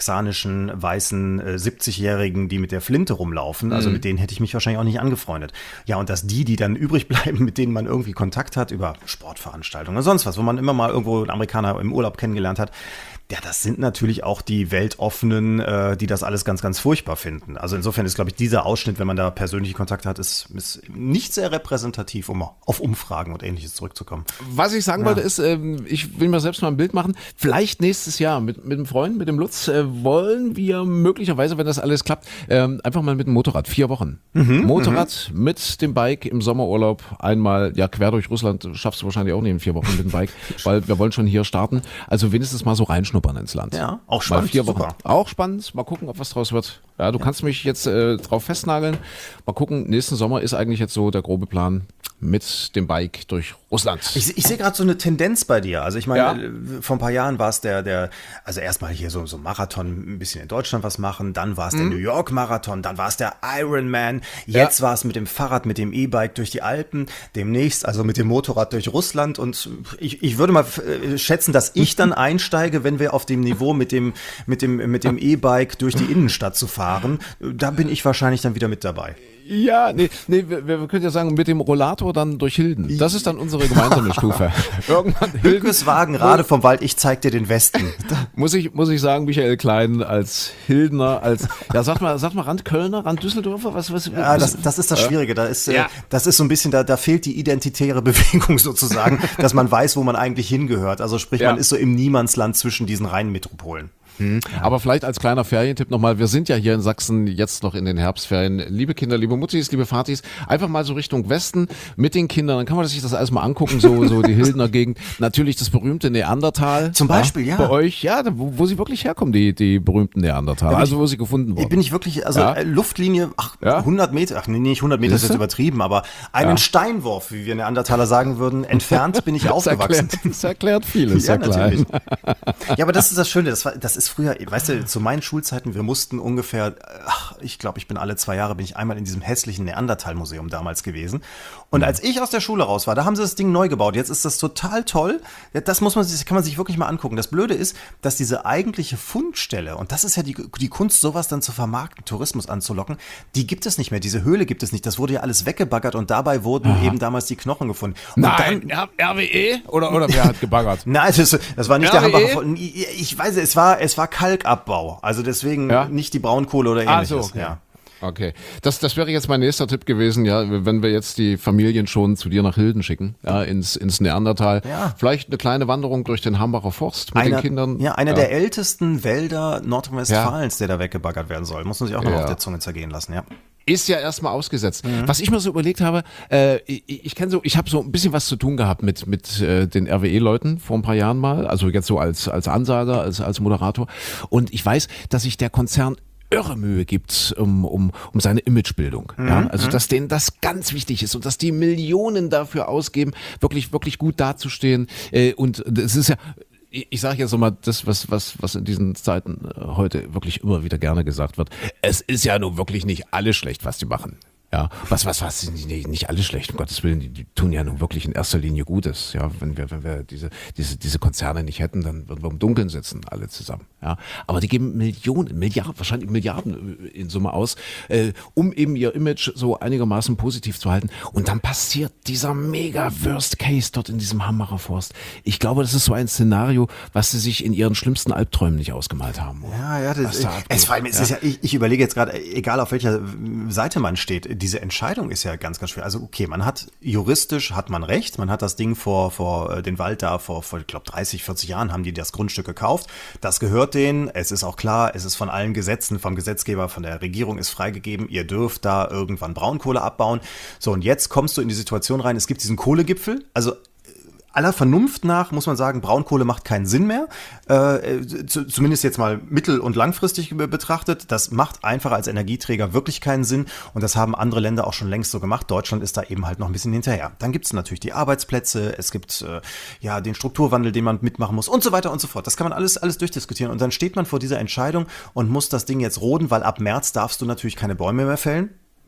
texanischen, weißen äh, siebzigjährigen, die mit der Flinte rumlaufen. Also mhm. mit denen hätte ich mich wahrscheinlich auch nicht angefreundet. Ja, und dass die, die dann übrig bleiben, mit denen man irgendwie Kontakt hat, über Sportveranstaltungen oder sonst was, wo man immer mal irgendwo einen Amerikaner im Urlaub kennengelernt hat, ja, das sind natürlich auch die Weltoffenen, äh, die das alles ganz, ganz furchtbar finden. Also insofern ist, glaube ich, dieser Ausschnitt, wenn man da persönliche Kontakte hat, ist, ist nicht sehr repräsentativ, um auf Umfragen und Ähnliches zurückzukommen. Was ich sagen ja. wollte ist, äh, ich will mir selbst mal ein Bild machen. Vielleicht nächstes Jahr mit, mit einem Freund, mit dem Lutz, äh, wollen wir möglicherweise, wenn das alles klappt, äh, einfach mal mit dem Motorrad, vier Wochen. Mhm, Motorrad mhm. mit dem Bike im Sommerurlaub einmal, ja, quer durch Russland, schaffst du wahrscheinlich auch nicht in vier Wochen mit dem Bike, weil wir wollen schon hier starten. Also wenigstens mal so reinschnuppern ins Land. Ja, auch spannend. Mal vier Wochen. Super. Auch spannend. Mal gucken, ob was draus wird. Ja, du ja. kannst mich jetzt äh, drauf festnageln. Mal gucken, nächsten Sommer ist eigentlich jetzt so der grobe Plan mit dem Bike durch Russland. Ich, ich sehe gerade so eine Tendenz bei dir. Also ich meine, ja. vor ein paar Jahren war es der, der, also erstmal hier so, so Marathon, ein bisschen in Deutschland was machen, dann war es mhm. der New York Marathon, dann war es der Ironman, jetzt ja. war es mit dem Fahrrad, mit dem E-Bike durch die Alpen, demnächst also mit dem Motorrad durch Russland und ich, ich würde mal schätzen, dass ich dann einsteige, wenn wir auf dem Niveau mit dem, mit dem, mit dem E-Bike durch die Innenstadt zu fahren, da bin ich wahrscheinlich dann wieder mit dabei. Ja, nee, nee wir, wir können ja sagen, mit dem Rollator dann durch Hilden. Das ist dann unsere gemeinsame Stufe. Irgendwann Hülkes Wagen, Rade vom Wald, ich zeig dir den Westen. muss ich, muss ich sagen, Michael Klein als Hildner, als, ja, sag mal, sag mal Randkölner, Randdüsseldorfer, was, was? Ja, das, das ist das Schwierige. Da ist, ja. äh, das ist so ein bisschen, da, da fehlt die identitäre Bewegung sozusagen, dass man weiß, wo man eigentlich hingehört. Also sprich, ja. man ist so im Niemandsland zwischen diesen Rheinmetropolen. Hm. Aber vielleicht als kleiner Ferientipp nochmal, wir sind ja hier in Sachsen jetzt noch in den Herbstferien. Liebe Kinder, liebe Muttis, liebe Vatis, einfach mal so Richtung Westen mit den Kindern, dann kann man sich das alles mal angucken, so, so die Hildener Gegend. Natürlich das berühmte Neandertal. Zum Beispiel, ja. ja. Bei euch, ja, wo, wo sie wirklich herkommen, die, die berühmten Neandertaler, also wo sie gefunden wurden. Bin ich wirklich, also ja. Luftlinie, ach, ja. hundert Meter, ach nee, nicht hundert Meter ist jetzt übertrieben, aber einen ja. Steinwurf, wie wir Neandertaler sagen würden, entfernt bin ich das aufgewachsen. Erklärt, das erklärt vieles, ja, natürlich. Ja, aber das ist das Schöne, das, war, das ist früher, weißt du, zu meinen Schulzeiten, wir mussten ungefähr, ach, ich glaube, ich bin alle zwei Jahre, bin ich einmal in diesem hässlichen Neandertal-Museum damals gewesen. Und als ich aus der Schule raus war, da haben sie das Ding neu gebaut. Jetzt ist das total toll. Ja, das muss man sich, kann man sich wirklich mal angucken. Das Blöde ist, dass diese eigentliche Fundstelle, und das ist ja die, die Kunst, sowas dann zu vermarkten, Tourismus anzulocken, die gibt es nicht mehr. Diese Höhle gibt es nicht. Das wurde ja alles weggebaggert und dabei wurden Aha. eben damals die Knochen gefunden. Und Nein, dann, R W E? Oder, oder wer hat gebaggert? Nein, das, das war nicht R W E? Der Hambacher. Ich weiß, es war, es war Kalkabbau. Also deswegen ja? nicht die Braunkohle oder ähnliches. Ah, so, okay. Ja. Okay, das, das wäre jetzt mein nächster Tipp gewesen, ja, wenn wir jetzt die Familien schon zu dir nach Hilden schicken, ja, ins, ins Neandertal. Ja. Vielleicht eine kleine Wanderung durch den Hambacher Forst mit einer, den Kindern. Ja, einer ja. der ältesten Wälder Nordrhein-Westfalens, ja. der da weggebaggert werden soll. Muss man sich auch noch ja. auf der Zunge zergehen lassen, ja. Ist ja erstmal ausgesetzt. Mhm. Was ich mir so überlegt habe, äh, ich, ich kenne so, ich habe so ein bisschen was zu tun gehabt mit mit äh, den R W E-Leuten vor ein paar Jahren mal, also jetzt so als als Ansager, als als Moderator. Und ich weiß, dass sich der Konzern irre Mühe gibt um, um, um seine Imagebildung. Mhm. Ja? Also dass denen das ganz wichtig ist und dass die Millionen dafür ausgeben, wirklich wirklich gut dazustehen. Äh, und es ist ja, ich sage jetzt nochmal das, was, was, was in diesen Zeiten heute wirklich immer wieder gerne gesagt wird. Es ist ja nun wirklich nicht alles schlecht, was die machen. Ja, was, was, was, nicht, nicht alles schlecht, um Gottes Willen, die, die tun ja nun wirklich in erster Linie Gutes. Ja, wenn wir, wenn wir diese, diese, diese Konzerne nicht hätten, dann würden wir im Dunkeln sitzen, alle zusammen. Ja, aber die geben Millionen, Milliarden, wahrscheinlich Milliarden in Summe aus, äh, um eben ihr Image so einigermaßen positiv zu halten. Und dann passiert dieser mega Worst Case dort in diesem Hambacher Forst. Ich glaube, das ist so ein Szenario, was sie sich in ihren schlimmsten Albträumen nicht ausgemalt haben. Oder? Ja, ja, das ist, es, vor allem, es ja. ist ja, ich, ich überlege jetzt gerade, egal auf welcher Seite man steht, diese Entscheidung ist ja ganz, ganz schwer. Also okay, man hat juristisch hat man recht, man hat das Ding vor, vor den Wald da, vor, vor ich glaube dreißig, vierzig Jahren haben die das Grundstück gekauft. Das gehört denen, es ist auch klar, es ist von allen Gesetzen, vom Gesetzgeber, von der Regierung ist freigegeben, ihr dürft da irgendwann Braunkohle abbauen. So, und jetzt kommst du in die Situation rein, es gibt diesen Kohlegipfel, also aller Vernunft nach muss man sagen, Braunkohle macht keinen Sinn mehr, äh, zu, zumindest jetzt mal mittel- und langfristig betrachtet. Das macht einfach als Energieträger wirklich keinen Sinn und das haben andere Länder auch schon längst so gemacht. Deutschland ist da eben halt noch ein bisschen hinterher. Dann gibt es natürlich die Arbeitsplätze, es gibt äh, ja den Strukturwandel, den man mitmachen muss und so weiter und so fort. Das kann man alles, alles durchdiskutieren und dann steht man vor dieser Entscheidung und muss das Ding jetzt roden, weil ab März darfst du natürlich keine Bäume mehr fällen.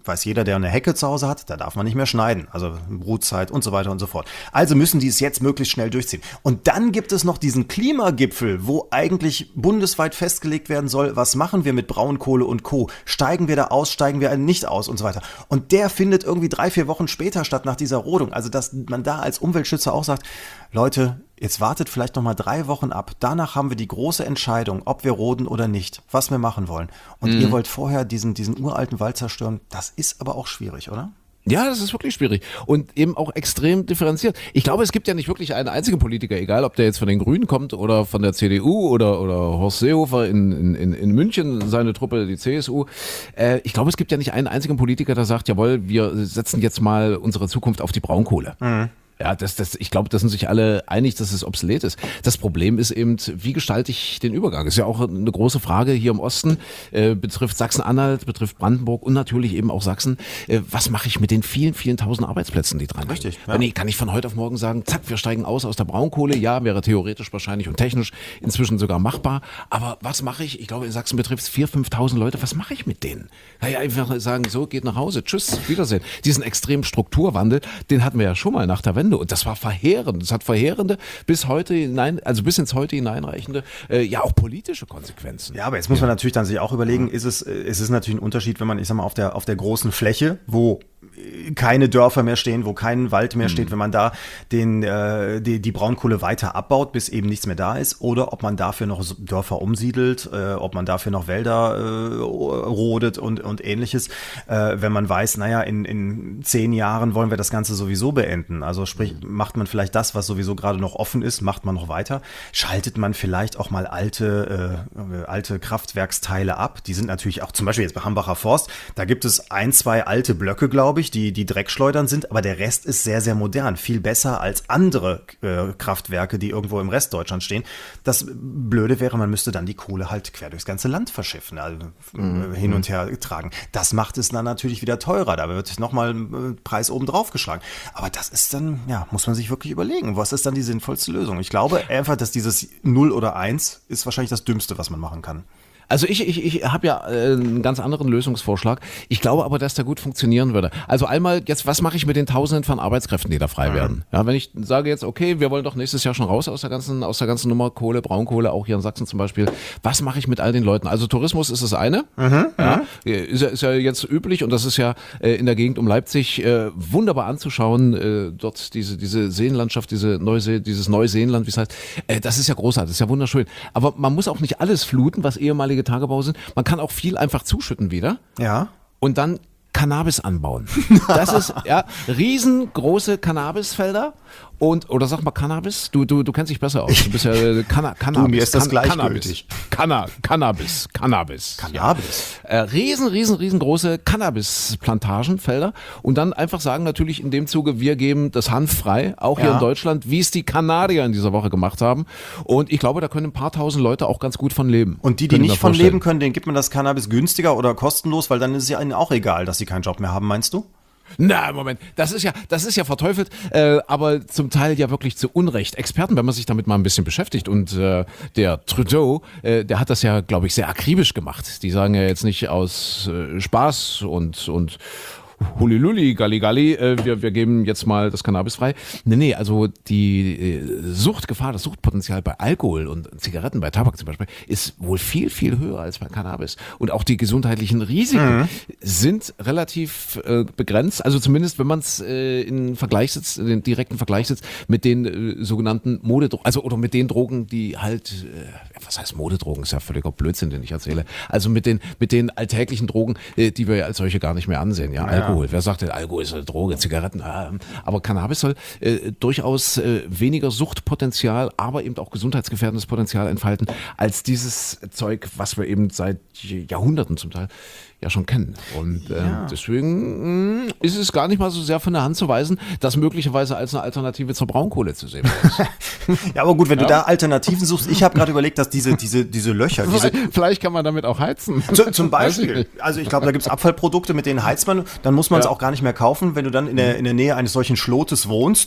weiß jeder, der eine Hecke zu Hause hat, da darf man nicht mehr schneiden. Also Brutzeit und so weiter und so fort. Also müssen die es jetzt möglichst schnell durchziehen. Und dann gibt es noch diesen Klimagipfel, wo eigentlich bundesweit festgelegt werden soll, was machen wir mit Braunkohle und Co. Steigen wir da aus, steigen wir nicht aus und so weiter. Und der findet irgendwie drei, vier Wochen später statt nach dieser Rodung. Also dass man da als Umweltschützer auch sagt, Leute, jetzt wartet vielleicht noch mal drei Wochen ab. Danach haben wir die große Entscheidung, ob wir roden oder nicht, was wir machen wollen. Und mhm. ihr wollt vorher diesen, diesen uralten Wald zerstören. Das ist aber auch schwierig, oder? Ja, das ist wirklich schwierig und eben auch extrem differenziert. Ich glaube, es gibt ja nicht wirklich einen einzigen Politiker, egal ob der jetzt von den Grünen kommt oder von der C D U oder, oder Horst Seehofer in, in, in München, seine Truppe, die C S U. Äh, ich glaube, es gibt ja nicht einen einzigen Politiker, der sagt, jawohl, wir setzen jetzt mal unsere Zukunft auf die Braunkohle. Mhm. Ja, das, das, ich glaube, da sind sich alle einig, dass es obsolet ist. Das Problem ist eben, wie gestalte ich den Übergang? Ist ja auch eine große Frage hier im Osten, äh, betrifft Sachsen-Anhalt, betrifft Brandenburg und natürlich eben auch Sachsen. Äh, was mache ich mit den vielen, vielen tausend Arbeitsplätzen, die dran Richtig, hängen? Ja. Nee, kann ich von heute auf morgen sagen, zack, wir steigen aus aus der Braunkohle. Ja, wäre theoretisch wahrscheinlich und technisch inzwischen sogar machbar. Aber was mache ich? Ich glaube, in Sachsen betrifft es viertausend, fünftausend Leute. Was mache ich mit denen? Naja, einfach sagen, so, geht nach Hause, tschüss, Wiedersehen. Diesen extremen Strukturwandel, den hatten wir ja schon mal nach der Wende. Und das war verheerend. Das hat verheerende bis heute hinein, also bis ins heute hineinreichende, äh, ja auch politische Konsequenzen. Ja, aber jetzt muss man natürlich dann sich auch überlegen, ist es, ist es natürlich ein Unterschied, wenn man, ich sag mal, auf der, auf der großen Fläche, wo keine Dörfer mehr stehen, wo kein Wald mehr steht, mhm. wenn man da den, äh, die, die Braunkohle weiter abbaut, bis eben nichts mehr da ist, oder ob man dafür noch Dörfer umsiedelt, äh, ob man dafür noch Wälder äh, rodet und, und ähnliches, äh, wenn man weiß, naja, in, in zehn Jahren wollen wir das Ganze sowieso beenden. Also sprich, mhm. macht man vielleicht das, was sowieso gerade noch offen ist, macht man noch weiter, schaltet man vielleicht auch mal alte, äh, alte Kraftwerksteile ab. Die sind natürlich auch, zum Beispiel jetzt bei Hambacher Forst, da gibt es ein, zwei alte Blöcke, glaube ich, die, die Dreckschleudern sind, aber der Rest ist sehr, sehr modern, viel besser als andere äh, Kraftwerke, die irgendwo im Rest Deutschlands stehen. Das Blöde wäre, man müsste dann die Kohle halt quer durchs ganze Land verschiffen, also mhm. hin und her tragen. Das macht es dann natürlich wieder teurer, da wird nochmal ein Preis oben drauf geschlagen. Aber das ist dann, ja, muss man sich wirklich überlegen, was ist dann die sinnvollste Lösung? Ich glaube einfach, dass dieses null oder eins ist wahrscheinlich das Dümmste, was man machen kann. Also ich, ich, ich habe ja äh, einen ganz anderen Lösungsvorschlag. Ich glaube aber, dass der gut funktionieren würde. Also einmal jetzt, was mache ich mit den Tausenden von Arbeitskräften, die da frei mhm. werden? Ja, wenn ich sage jetzt, okay, wir wollen doch nächstes Jahr schon raus aus der ganzen, aus der ganzen Nummer Kohle, Braunkohle, auch hier in Sachsen zum Beispiel. Was mache ich mit all den Leuten? Also Tourismus ist das eine. Mhm. Ja, ist, ja, ist ja jetzt üblich und das ist ja äh, in der Gegend um Leipzig äh, wunderbar anzuschauen. Äh, dort diese, diese Seenlandschaft, diese Neusee, dieses Neuseenland, wie es heißt. Äh, das ist ja großartig, das ist ja wunderschön. Aber man muss auch nicht alles fluten, was ehemalige Tagebau sind. Man kann auch viel einfach zuschütten wieder. Ja. Und dann Cannabis anbauen. Das ist ja riesengroße Cannabisfelder und oder sag mal Cannabis. Du du du kennst dich besser aus. Du bist ja äh, Canna, Cannabis. Du, mir ist das gleichgültig. Canna, Cannabis, Cannabis. Cannabis. Ja. Äh, riesen riesen riesengroße Cannabisplantagenfelder und dann einfach sagen natürlich in dem Zuge, wir geben das Hanf frei, auch hier ja. in Deutschland, wie es die Kanadier in dieser Woche gemacht haben. Und ich glaube, da können ein paar tausend Leute auch ganz gut von leben. Und die, die nicht von leben können, denen gibt man das Cannabis günstiger oder kostenlos, weil dann ist es ja ihnen auch egal, dass sie keinen Job mehr haben, meinst du? Na, Moment, das ist ja, das ist ja verteufelt, äh, aber zum Teil ja wirklich zu Unrecht. Experten, wenn man sich damit mal ein bisschen beschäftigt und äh, der Trudeau, äh, der hat das ja, glaube ich, sehr akribisch gemacht. Die sagen ja jetzt nicht aus äh, Spaß und und Huliluli, Galligalli, äh, wir, wir geben jetzt mal das Cannabis frei. Nee, nee, also die äh, Suchtgefahr, das Suchtpotenzial bei Alkohol und Zigaretten, bei Tabak zum Beispiel, ist wohl viel, viel höher als bei Cannabis. Und auch die gesundheitlichen Risiken mhm. sind relativ äh, begrenzt, also zumindest, wenn man es äh, in Vergleich setzt, in den direkten Vergleich setzt mit den äh, sogenannten Modedrogen, also oder mit den Drogen, die halt, äh, was heißt Modedrogen, ist ja völliger Blödsinn, den ich erzähle. Also mit den, mit den alltäglichen Drogen, äh, die wir ja als solche gar nicht mehr ansehen, ja, ja. Alkohol. Wer sagt denn, Alkohol ist eine Droge, Zigaretten? Aber Cannabis soll äh, durchaus äh, weniger Suchtpotenzial, aber eben auch gesundheitsgefährdendes Potenzial entfalten, als dieses Zeug, was wir eben seit Jahrhunderten zum Teil ja schon kennen. Und äh, ja. deswegen mh, ist es gar nicht mal so sehr von der Hand zu weisen, das möglicherweise als eine Alternative zur Braunkohle zu sehen ist. Ja, aber gut, wenn ja. du da Alternativen suchst, ich habe gerade überlegt, dass diese, diese, diese Löcher... Diese, vielleicht kann man damit auch heizen. Zu, zum Beispiel. Also ich glaube, da gibt es Abfallprodukte, mit denen heizt man, dann muss man es ja. auch gar nicht mehr kaufen, wenn du dann in der, in der Nähe eines solchen Schlotes wohnst.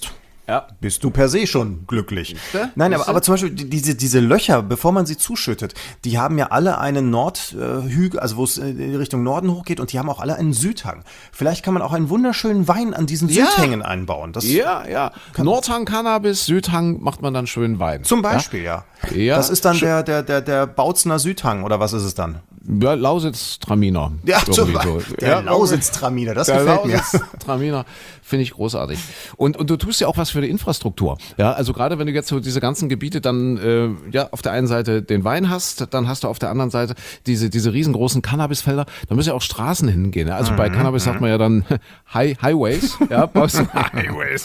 ja. bist du per se schon glücklich. Nein, aber, aber zum Beispiel diese, diese Löcher, bevor man sie zuschüttet, die haben ja alle einen Nordhügel, also wo es in Richtung Norden hochgeht, und die haben auch alle einen Südhang. Vielleicht kann man auch einen wunderschönen Wein an diesen ja. Südhängen einbauen. Das ja, ja. Nordhang Cannabis, Südhang macht man dann schönen Wein. Zum Beispiel, ja. ja. ja. Das ist dann der, der, der, der Bautzener Südhang, oder was ist es dann? Ja, Lausitz-Traminer. Ja, so. Der ja, Lausitz-Traminer, das gefällt mir. Der Lausitz-Traminer finde ich großartig. Und, und du tust ja auch was für die Infrastruktur. Ja, also gerade wenn du jetzt so diese ganzen Gebiete dann äh, ja auf der einen Seite den Wein hast, dann hast du auf der anderen Seite diese, diese riesengroßen Cannabisfelder, da müssen ja auch Straßen hingehen. Ja? Also mhm, bei Cannabis mhm. sagt man ja dann High, Highways. Ja, Highways.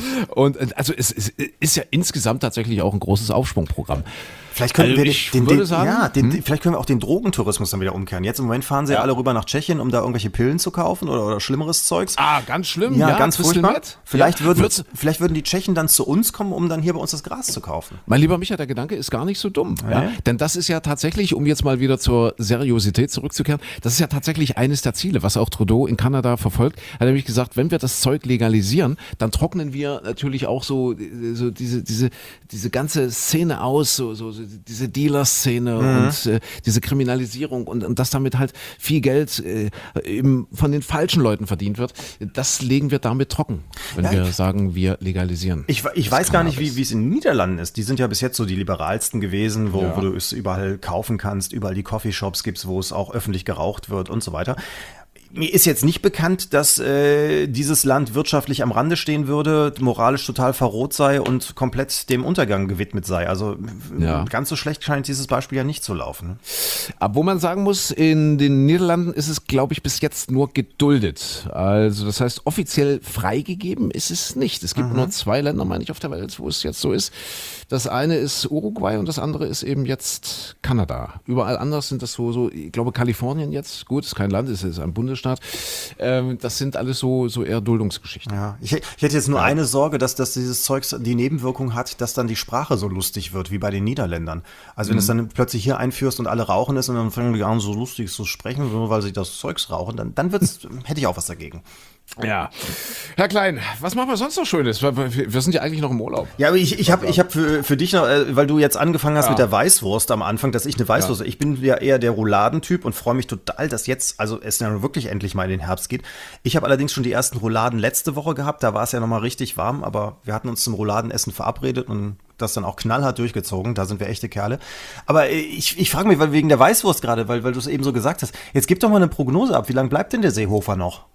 Und also es, es ist ja insgesamt tatsächlich auch ein großes Aufschwungprogramm. Vielleicht können also wir ich den, würde den, sagen, ja, den, hm? vielleicht können wir auch den Drogentourismus dann wieder umkehren. Jetzt im Moment fahren sie ja alle rüber nach Tschechien, um da irgendwelche Pillen zu kaufen oder, oder schlimmeres Zeugs. Ah, ganz schlimm. Ja, ja ganz furchtbar. Vielleicht, ja. würden, vielleicht würden die Tschechen dann zu uns kommen, um dann hier bei uns das Gras zu kaufen. Mein lieber Micha, der Gedanke ist gar nicht so dumm. Ja. Ja? Denn das ist ja tatsächlich, um jetzt mal wieder zur Seriosität zurückzukehren, das ist ja tatsächlich eines der Ziele, was auch Trudeau in Kanada verfolgt. Er hat nämlich gesagt, wenn wir das Zeug legalisieren, dann trocknen wir natürlich auch so, so diese, diese, diese ganze Szene aus, so, so, diese Dealer Szene mhm. und äh, diese Kriminalisierung und, und dass damit halt viel Geld äh, eben von den falschen Leuten verdient wird, das legen wir damit trocken, wenn ja, wir sagen, wir legalisieren. Ich, ich weiß gar nicht, wie wie es in den Niederlanden ist. Die sind ja bis jetzt so die liberalsten gewesen, wo, ja. wo du es überall kaufen kannst, überall die Coffeeshops gibt's, wo es auch öffentlich geraucht wird und so weiter. Mir ist jetzt nicht bekannt, dass äh, dieses Land wirtschaftlich am Rande stehen würde, moralisch total verroht sei und komplett dem Untergang gewidmet sei. Also ja. ganz so schlecht scheint dieses Beispiel ja nicht zu laufen. Aber wo man sagen muss, in den Niederlanden ist es, glaube ich, bis jetzt nur geduldet. Also das heißt, offiziell freigegeben ist es nicht. Es gibt mhm. nur zwei Länder, meine ich, auf der Welt, wo es jetzt so ist. Das eine ist Uruguay und das andere ist eben jetzt Kanada. Überall anders sind das so, so ich glaube Kalifornien jetzt, gut, ist kein Land, es ist ein Bundesstaat. Ähm, das sind alles so, so eher Duldungsgeschichten. Ja, ich, ich hätte jetzt nur ja. eine Sorge, dass, dass dieses Zeug die Nebenwirkung hat, dass dann die Sprache so lustig wird, wie bei den Niederländern. Also wenn mhm. du es dann plötzlich hier einführst und alle rauchen es und dann fangen die an so lustig zu sprechen, nur weil sie das Zeugs rauchen, dann, dann wird's, hätte ich auch was dagegen. Ja. Herr Klein, was machen wir sonst noch Schönes? Wir sind ja eigentlich noch im Urlaub. Ja, aber ich, ich habe ich hab für, für dich noch, weil du jetzt angefangen hast ja. mit der Weißwurst am Anfang, dass ich eine Weißwurst, ja. ich bin ja eher der Rouladentyp und freue mich total, dass jetzt, also es ja wirklich endlich mal in den Herbst geht. Ich habe allerdings schon die ersten Rouladen letzte Woche gehabt, da war es ja nochmal richtig warm, aber wir hatten uns zum Rouladenessen verabredet und das dann auch knallhart durchgezogen, da sind wir echte Kerle. Aber ich, ich frage mich, weil wegen der Weißwurst gerade, weil, weil du es eben so gesagt hast, jetzt gib doch mal eine Prognose ab, wie lange bleibt denn der Seehofer noch?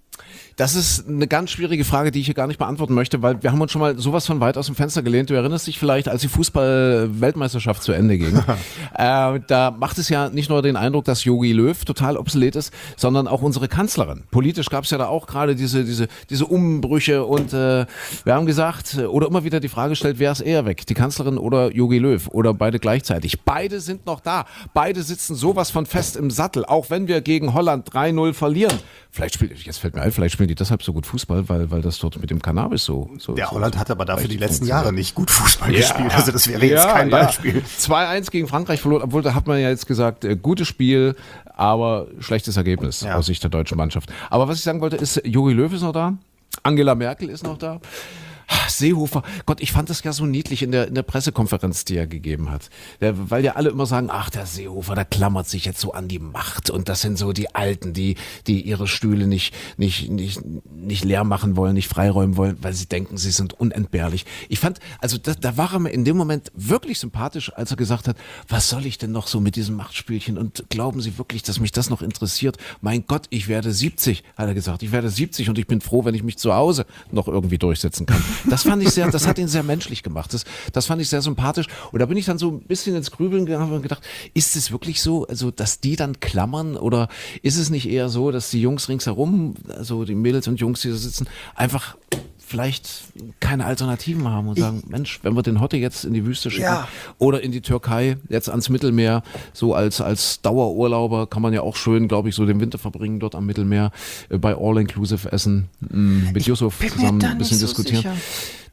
Das ist eine ganz schwierige Frage, die ich hier gar nicht beantworten möchte, weil wir haben uns schon mal sowas von weit aus dem Fenster gelehnt. Du erinnerst dich vielleicht, als die Fußball-Weltmeisterschaft zu Ende ging. äh, da macht es ja nicht nur den Eindruck, dass Jogi Löw total obsolet ist, sondern auch unsere Kanzlerin. Politisch gab es ja da auch gerade diese, diese, diese Umbrüche und äh, wir haben gesagt, oder immer wieder die Frage gestellt, wer ist eher weg, die Kanzlerin oder Jogi Löw oder beide gleichzeitig. Beide sind noch da. Beide sitzen sowas von fest im Sattel, auch wenn wir gegen Holland drei null verlieren. Vielleicht spielt, jetzt fällt mir ein, vielleicht spielen die deshalb so gut Fußball, weil, weil das dort mit dem Cannabis so... so Der so, Holland so hat aber dafür die letzten Jahre nicht gut Fußball ja, gespielt, also das wäre jetzt ja, kein ja. Beispiel. zwei eins gegen Frankreich verloren, obwohl da hat man ja jetzt gesagt, äh, gutes Spiel, aber schlechtes Ergebnis ja. aus Sicht der deutschen Mannschaft. Aber was ich sagen wollte, ist, Jogi Löw ist noch da, Angela Merkel ist noch da. Seehofer, Gott, ich fand das ja so niedlich in der, in der Pressekonferenz, die er gegeben hat. Der, weil ja alle immer sagen, ach, der Seehofer, der klammert sich jetzt so an die Macht und das sind so die Alten, die, die ihre Stühle nicht, nicht, nicht, nicht leer machen wollen, nicht freiräumen wollen, weil sie denken, sie sind unentbehrlich. Ich fand, also da, da war er mir in dem Moment wirklich sympathisch, als er gesagt hat, was soll ich denn noch so mit diesem Machtspielchen und glauben Sie wirklich, dass mich das noch interessiert? Mein Gott, ich werde siebzig, hat er gesagt, ich werde siebzig und ich bin froh, wenn ich mich zu Hause noch irgendwie durchsetzen kann. Das fand ich sehr, das hat ihn sehr menschlich gemacht. Das, das fand ich sehr sympathisch. Und da bin ich dann so ein bisschen ins Grübeln gegangen und gedacht, ist es wirklich so, also, dass die dann klammern oder ist es nicht eher so, dass die Jungs ringsherum, also die Mädels und Jungs, die da sitzen, einfach vielleicht keine Alternativen haben und sagen, Mensch, wenn wir den Hotte jetzt in die Wüste schicken ja. oder in die Türkei, jetzt ans Mittelmeer, so als, als Dauerurlauber kann man ja auch schön, glaube ich, so den Winter verbringen dort am Mittelmeer, äh, bei All-Inclusive Essen, mh, mit Yusuf zusammen ein bisschen so diskutieren. Sicher.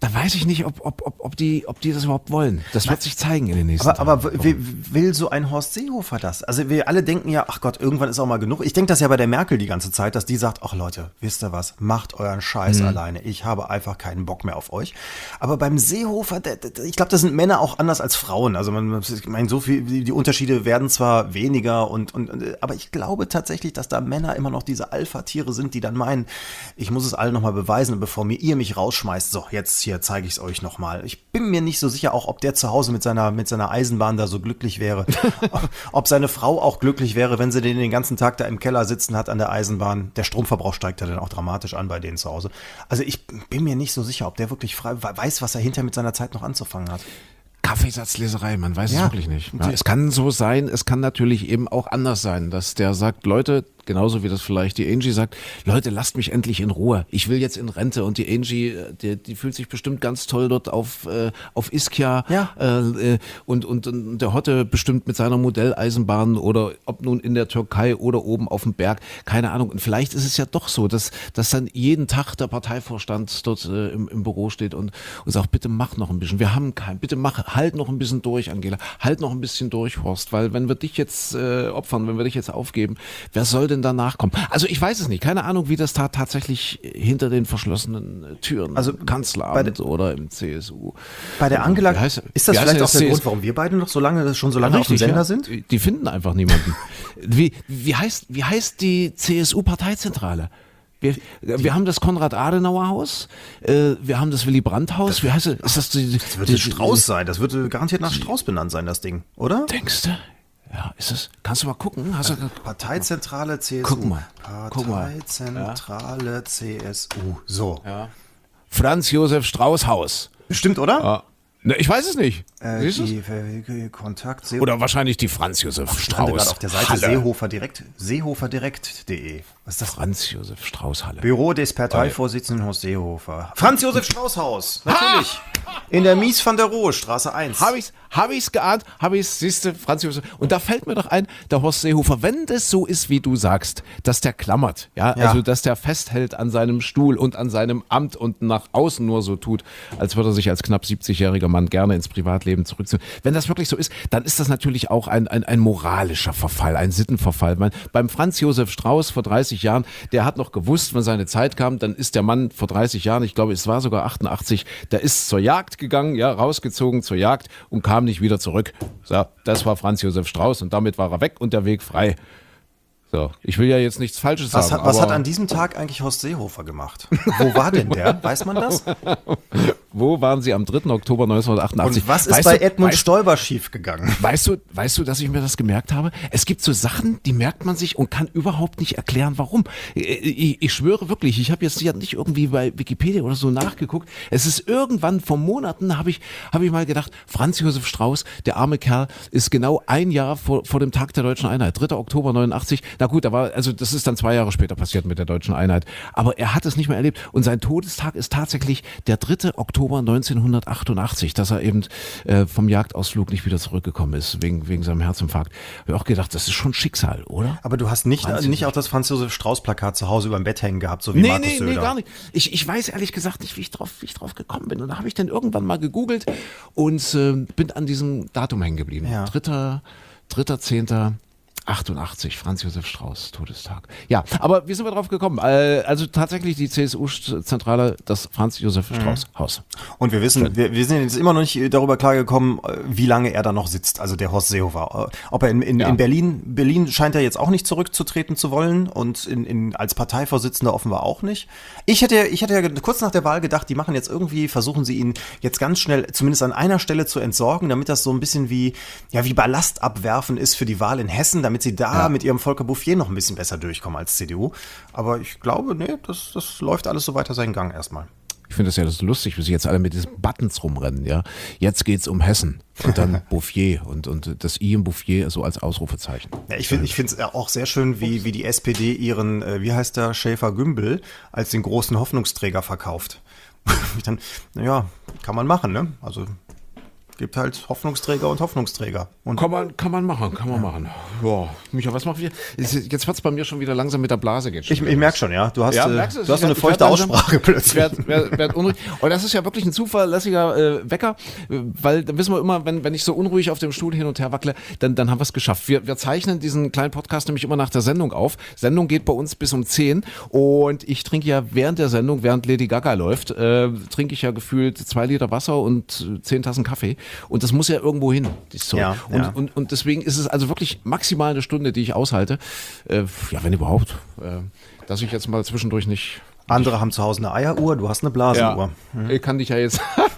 da weiß ich nicht, ob, ob, ob, ob, die, ob die das überhaupt wollen. Das wird sich zeigen in den nächsten aber, Tagen. Aber will, will so ein Horst Seehofer das? Also wir alle denken ja, ach Gott, irgendwann ist auch mal genug. Ich denke das ja bei der Merkel die ganze Zeit, dass die sagt, ach Leute, wisst ihr was, macht euren Scheiß mhm. alleine. Ich habe einfach keinen Bock mehr auf euch. Aber beim Seehofer, der, der, ich glaube, das sind Männer auch anders als Frauen. Also man, ich meine, so viel, die Unterschiede werden zwar weniger und, und, aber ich glaube tatsächlich, dass da Männer immer noch diese Alpha-Tiere sind, die dann meinen, ich muss es allen nochmal beweisen, bevor mir ihr mich rausschmeißt. So, jetzt hier zeige ich es euch nochmal. Ich bin mir nicht so sicher, auch ob der zu Hause mit seiner, mit seiner Eisenbahn da so glücklich wäre. Ob seine Frau auch glücklich wäre, wenn sie den den ganzen Tag da im Keller sitzen hat an der Eisenbahn. Der Stromverbrauch steigt ja dann auch dramatisch an bei denen zu Hause. Also ich bin mir nicht so sicher, ob der wirklich frei weiß, was er hinterher mit seiner Zeit noch anzufangen hat. Kaffeesatzleserei, man weiß ja. es wirklich nicht. Ja, es kann so sein, es kann natürlich eben auch anders sein, dass der sagt, Leute, genauso wie das vielleicht die Angie sagt, Leute, lasst mich endlich in Ruhe. Ich will jetzt in Rente. Und die Angie, die, die fühlt sich bestimmt ganz toll dort auf, äh, auf Ischia. Ja. Äh, und, und, und der Hotte bestimmt mit seiner Modelleisenbahn oder ob nun in der Türkei oder oben auf dem Berg. Keine Ahnung. Und vielleicht ist es ja doch so, dass, dass dann jeden Tag der Parteivorstand dort äh, im, im Büro steht und, und sagt, bitte mach noch ein bisschen. Wir haben keinen. Bitte mach, halt noch ein bisschen durch, Angela. Halt noch ein bisschen durch, Horst. Weil wenn wir dich jetzt äh, opfern, wenn wir dich jetzt aufgeben, wer soll denn danach kommen? Also ich weiß es nicht. Keine Ahnung, wie das da tatsächlich hinter den verschlossenen Türen, also im Kanzleramt oder im C S U. Bei der Angela, heißt, ist das vielleicht auch der Grund, warum wir beide noch so lange, schon so lange richtig, auf dem Sender ja. sind? Die finden einfach niemanden. wie, wie, heißt, wie heißt die C S U-Parteizentrale? Wir, wir haben das Konrad-Adenauer-Haus, äh, wir haben das Willy-Brandt-Haus. Wie heißt das? Ist das, die, das wird die, Strauß sein. Das wird garantiert nach Strauß benannt sein, das Ding, oder? Denkst du? Ja, ist es? Kannst du mal gucken? Hast du, Parteizentrale C S U. Guck mal. Parteizentrale ja. C S U. So. Ja. Franz Josef Strauß Haus. Stimmt, oder? Ja. Ne, ich weiß es nicht. Äh, Siehst die, die Kontakt Seehofer. Oder wahrscheinlich die Franz Josef Ach, Strauß. Gerade auf der Seite Halle. Seehofer direkt, seehoferdirekt punkt de. Was ist das? Franz Josef Strauß Halle. Büro des Parteivorsitzenden Horst Seehofer. Franz Josef Strauß Haus. Natürlich. Ha! In der Mies van der Rohe Straße eins. Habe ich's, hab ich's geahnt, habe ich's, siehste, Franz Josef. Und da fällt mir doch ein, der Horst Seehofer, wenn das so ist, wie du sagst, dass der klammert, ja, ja. also dass der festhält an seinem Stuhl und an seinem Amt und nach außen nur so tut, als würde er sich als knapp siebzigjähriger Mann gerne ins Privatleben zurückziehen. Wenn das wirklich so ist, dann ist das natürlich auch ein, ein, ein moralischer Verfall, ein Sittenverfall. Man, beim Franz Josef Strauß vor dreißig Jahren, der hat noch gewusst, wenn seine Zeit kam, dann ist der Mann vor dreißig Jahren, ich glaube, es war sogar achtundachtzig, der ist zur Jagd gegangen, ja, rausgezogen zur Jagd und kam nicht wieder zurück. So, das war Franz Josef Strauß und damit war er weg und der Weg frei. So, ich will ja jetzt nichts Falsches was sagen. Hat, was hat an diesem Tag eigentlich Horst Seehofer gemacht? Wo war denn der? Weiß man das? Wo waren Sie am dritten Oktober neunzehnhundertachtundachtzig? Und was ist weißt bei du, Edmund weißt, Stoiber schiefgegangen? Weißt du, weißt du, dass ich mir das gemerkt habe? Es gibt so Sachen, die merkt man sich und kann überhaupt nicht erklären, warum. Ich, ich schwöre wirklich, ich habe jetzt nicht irgendwie bei Wikipedia oder so nachgeguckt. Es ist irgendwann vor Monaten, habe ich, hab ich mal gedacht, Franz Josef Strauß, der arme Kerl, ist genau ein Jahr vor, vor dem Tag der Deutschen Einheit, dritter Oktober neunundachtzig. Na gut, da war, also das ist dann zwei Jahre später passiert mit der Deutschen Einheit. Aber er hat es nicht mehr erlebt. Und sein Todestag ist tatsächlich der dritte Oktober neunzehnhundertachtundachtzig, dass er eben äh, vom Jagdausflug nicht wieder zurückgekommen ist, wegen, wegen seinem Herzinfarkt. Ich habe auch gedacht, das ist schon Schicksal, oder? Aber du hast nicht, äh, nicht auch das Franz-Josef-Strauß-Plakat zu Hause über dem Bett hängen gehabt, so wie nee, Markus nee, Söder. Nee, gar nicht. Ich, ich weiß ehrlich gesagt nicht, wie ich drauf, wie ich drauf gekommen bin. Und da habe ich dann irgendwann mal gegoogelt und äh, bin an diesem Datum hängen geblieben. Ja. Dritter, dritter, zehnter achtundachtzig, Franz Josef Strauß, Todestag. Ja, aber wie sind wir drauf gekommen? Also tatsächlich die C S U-Zentrale, das Franz Josef Strauß-Haus. Und wir wissen, wir, wir sind jetzt immer noch nicht darüber klargekommen, wie lange er da noch sitzt, also der Horst Seehofer. Ob er in, in, ja. in Berlin, Berlin scheint er jetzt auch nicht zurückzutreten zu wollen und in, in, als Parteivorsitzender offenbar auch nicht. Ich hätte, ich hätte ja kurz nach der Wahl gedacht, die machen jetzt irgendwie, versuchen sie ihn jetzt ganz schnell, zumindest an einer Stelle zu entsorgen, damit das so ein bisschen wie, ja, wie Ballast abwerfen ist für die Wahl in Hessen, damit sie da ja. mit ihrem Volker Bouffier noch ein bisschen besser durchkommen als C D U. Aber ich glaube, nee, das, das läuft alles so weiter seinen Gang erstmal. Ich finde das ja das lustig, wie sie jetzt alle mit diesen Buttons rumrennen, ja. Jetzt geht's um Hessen und dann Bouffier und, und das I im Bouffier so als Ausrufezeichen. Ja, ich finde ich finde es auch sehr schön, wie, wie die S P D ihren, äh, wie heißt der, Schäfer-Gümbel als den großen Hoffnungsträger verkauft. Dann, naja, kann man machen, ne? Also Gibt halt Hoffnungsträger und Hoffnungsträger. Und kann man, kann man machen, kann man ja. machen. Ja, Micha, was machen wir? Jetzt wird es bei mir schon wieder langsam mit der Blase gehen. Ich, ich merke schon, ja. Du hast, ja, äh, merkst du hast so eine feuchte Aussprache plötzlich. Werd, werd, werd unruhig. Und das ist ja wirklich ein zuverlässiger äh, Wecker, weil dann wissen wir immer, wenn, wenn ich so unruhig auf dem Stuhl hin und her wackle, dann, dann haben wir es geschafft. Wir, wir zeichnen diesen kleinen Podcast nämlich immer nach der Sendung auf. Sendung geht bei uns bis um zehn und ich trinke ja während der Sendung, während Lady Gaga läuft, äh, trinke ich ja gefühlt zwei Liter Wasser und zehn Tassen Kaffee. Und das muss ja irgendwo hin. Ja, und, ja. Und, und deswegen ist es also wirklich maximal eine Stunde, die ich aushalte. Äh, ja, wenn überhaupt. Äh, dass ich jetzt mal zwischendurch nicht... Andere haben zu Hause eine Eieruhr, du hast eine Blasenuhr. Ja, mhm. Ich kann dich ja jetzt...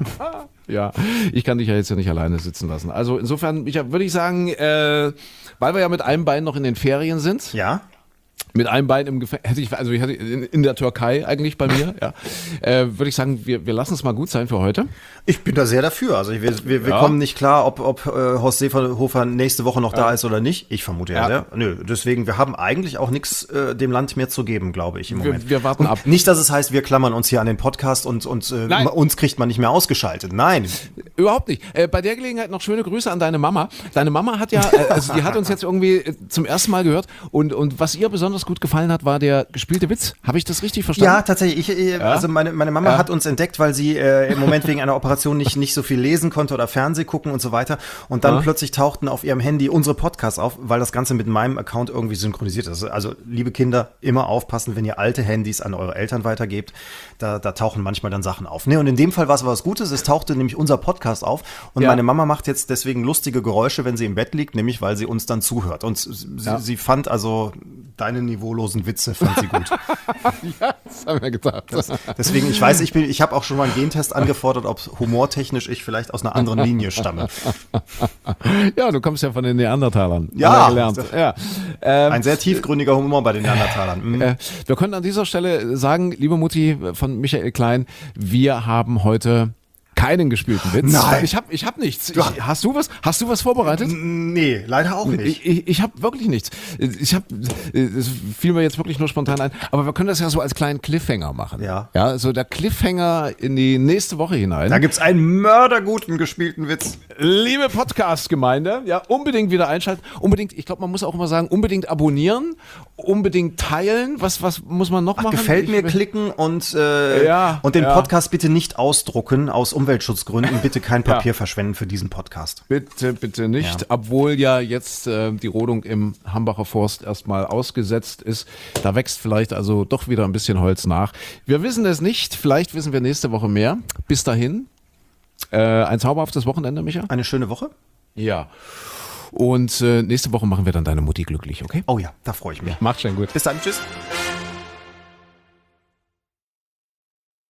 ja, ich kann dich ja jetzt ja nicht alleine sitzen lassen. Also insofern, ich, würde ich sagen, äh, weil wir ja mit einem Bein noch in den Ferien sind... Ja. Mit einem Bein im Gefängnis, hätte ich, also ich hatte in, in der Türkei eigentlich bei mir, ja, äh, würde ich sagen, wir, wir lassen es mal gut sein für heute. Ich bin da sehr dafür. Also wir, wir, wir ja. kommen nicht klar, ob, ob äh, Horst Seehofer nächste Woche noch ja. da ist oder nicht. Ich vermute ja, ja sehr. Nö, deswegen, wir haben eigentlich auch nichts äh, dem Land mehr zu geben, glaube ich, im Moment. Wir, wir warten und ab. Nicht, dass es heißt, wir klammern uns hier an den Podcast und, und äh, uns kriegt man nicht mehr ausgeschaltet. Nein. Überhaupt nicht. Äh, bei der Gelegenheit noch schöne Grüße an deine Mama. Deine Mama hat ja, äh, also die hat uns jetzt irgendwie äh, zum ersten Mal gehört und, und was ihr besonders gut gefallen hat, war der gespielte Witz. Habe ich das richtig verstanden? Ja, tatsächlich. Ich, ja? Also meine, meine Mama ja. hat uns entdeckt, weil sie äh, im Moment wegen einer Operation nicht, nicht so viel lesen konnte oder Fernseh gucken und so weiter. Und dann ja. plötzlich tauchten auf ihrem Handy unsere Podcasts auf, weil das Ganze mit meinem Account irgendwie synchronisiert ist. Also liebe Kinder, immer aufpassen, wenn ihr alte Handys an eure Eltern weitergebt. Da, da tauchen manchmal dann Sachen auf. Ne? Und in dem Fall war es was Gutes. Es tauchte nämlich unser Podcast auf. Und ja. meine Mama macht jetzt deswegen lustige Geräusche, wenn sie im Bett liegt, nämlich weil sie uns dann zuhört. Und sie, ja. sie fand also deine niveaulosen Witze fand sie gut. Ja, das haben wir gedacht. Das, deswegen, ich weiß, ich bin, ich habe auch schon mal einen Gentest angefordert, ob humortechnisch ich vielleicht aus einer anderen Linie stamme. Ja, du kommst ja von den Neandertalern. Ja, gelernt. ja. Ähm, ein sehr tiefgründiger Humor bei den Neandertalern. Mhm. Äh, wir können an dieser Stelle sagen, liebe Mutti von Michael Klein, wir haben heute keinen gespielten Witz. Nein. Ich habe ich hab nichts. Ich, hast du was? Hast du was vorbereitet? Nee, leider auch nicht. Ich, ich, ich habe wirklich nichts. Ich habe, es fiel mir jetzt wirklich nur spontan ein. Aber wir können das ja so als kleinen Cliffhanger machen. Ja. Ja, so der Cliffhanger in die nächste Woche hinein. Da gibt's einen mörderguten gespielten Witz. Liebe Podcast-Gemeinde, ja, unbedingt wieder einschalten. Unbedingt, ich glaube, man muss auch immer sagen, unbedingt abonnieren, unbedingt teilen. Was, was muss man noch Ach, machen? Gefällt mir ich, klicken und, äh, ja, und den ja. Podcast bitte nicht ausdrucken aus Umweltschutzgründen. Bitte kein Papier ja. verschwenden für diesen Podcast. Bitte, bitte nicht. Ja. Obwohl ja jetzt äh, die Rodung im Hambacher Forst erstmal ausgesetzt ist. Da wächst vielleicht also doch wieder ein bisschen Holz nach. Wir wissen es nicht. Vielleicht wissen wir nächste Woche mehr. Bis dahin. Äh, ein zauberhaftes Wochenende, Micha. Eine schöne Woche. Ja. Und äh, nächste Woche machen wir dann deine Mutti glücklich, okay? Oh ja, da freue ich mich. Macht schon gut. Bis dann. Tschüss.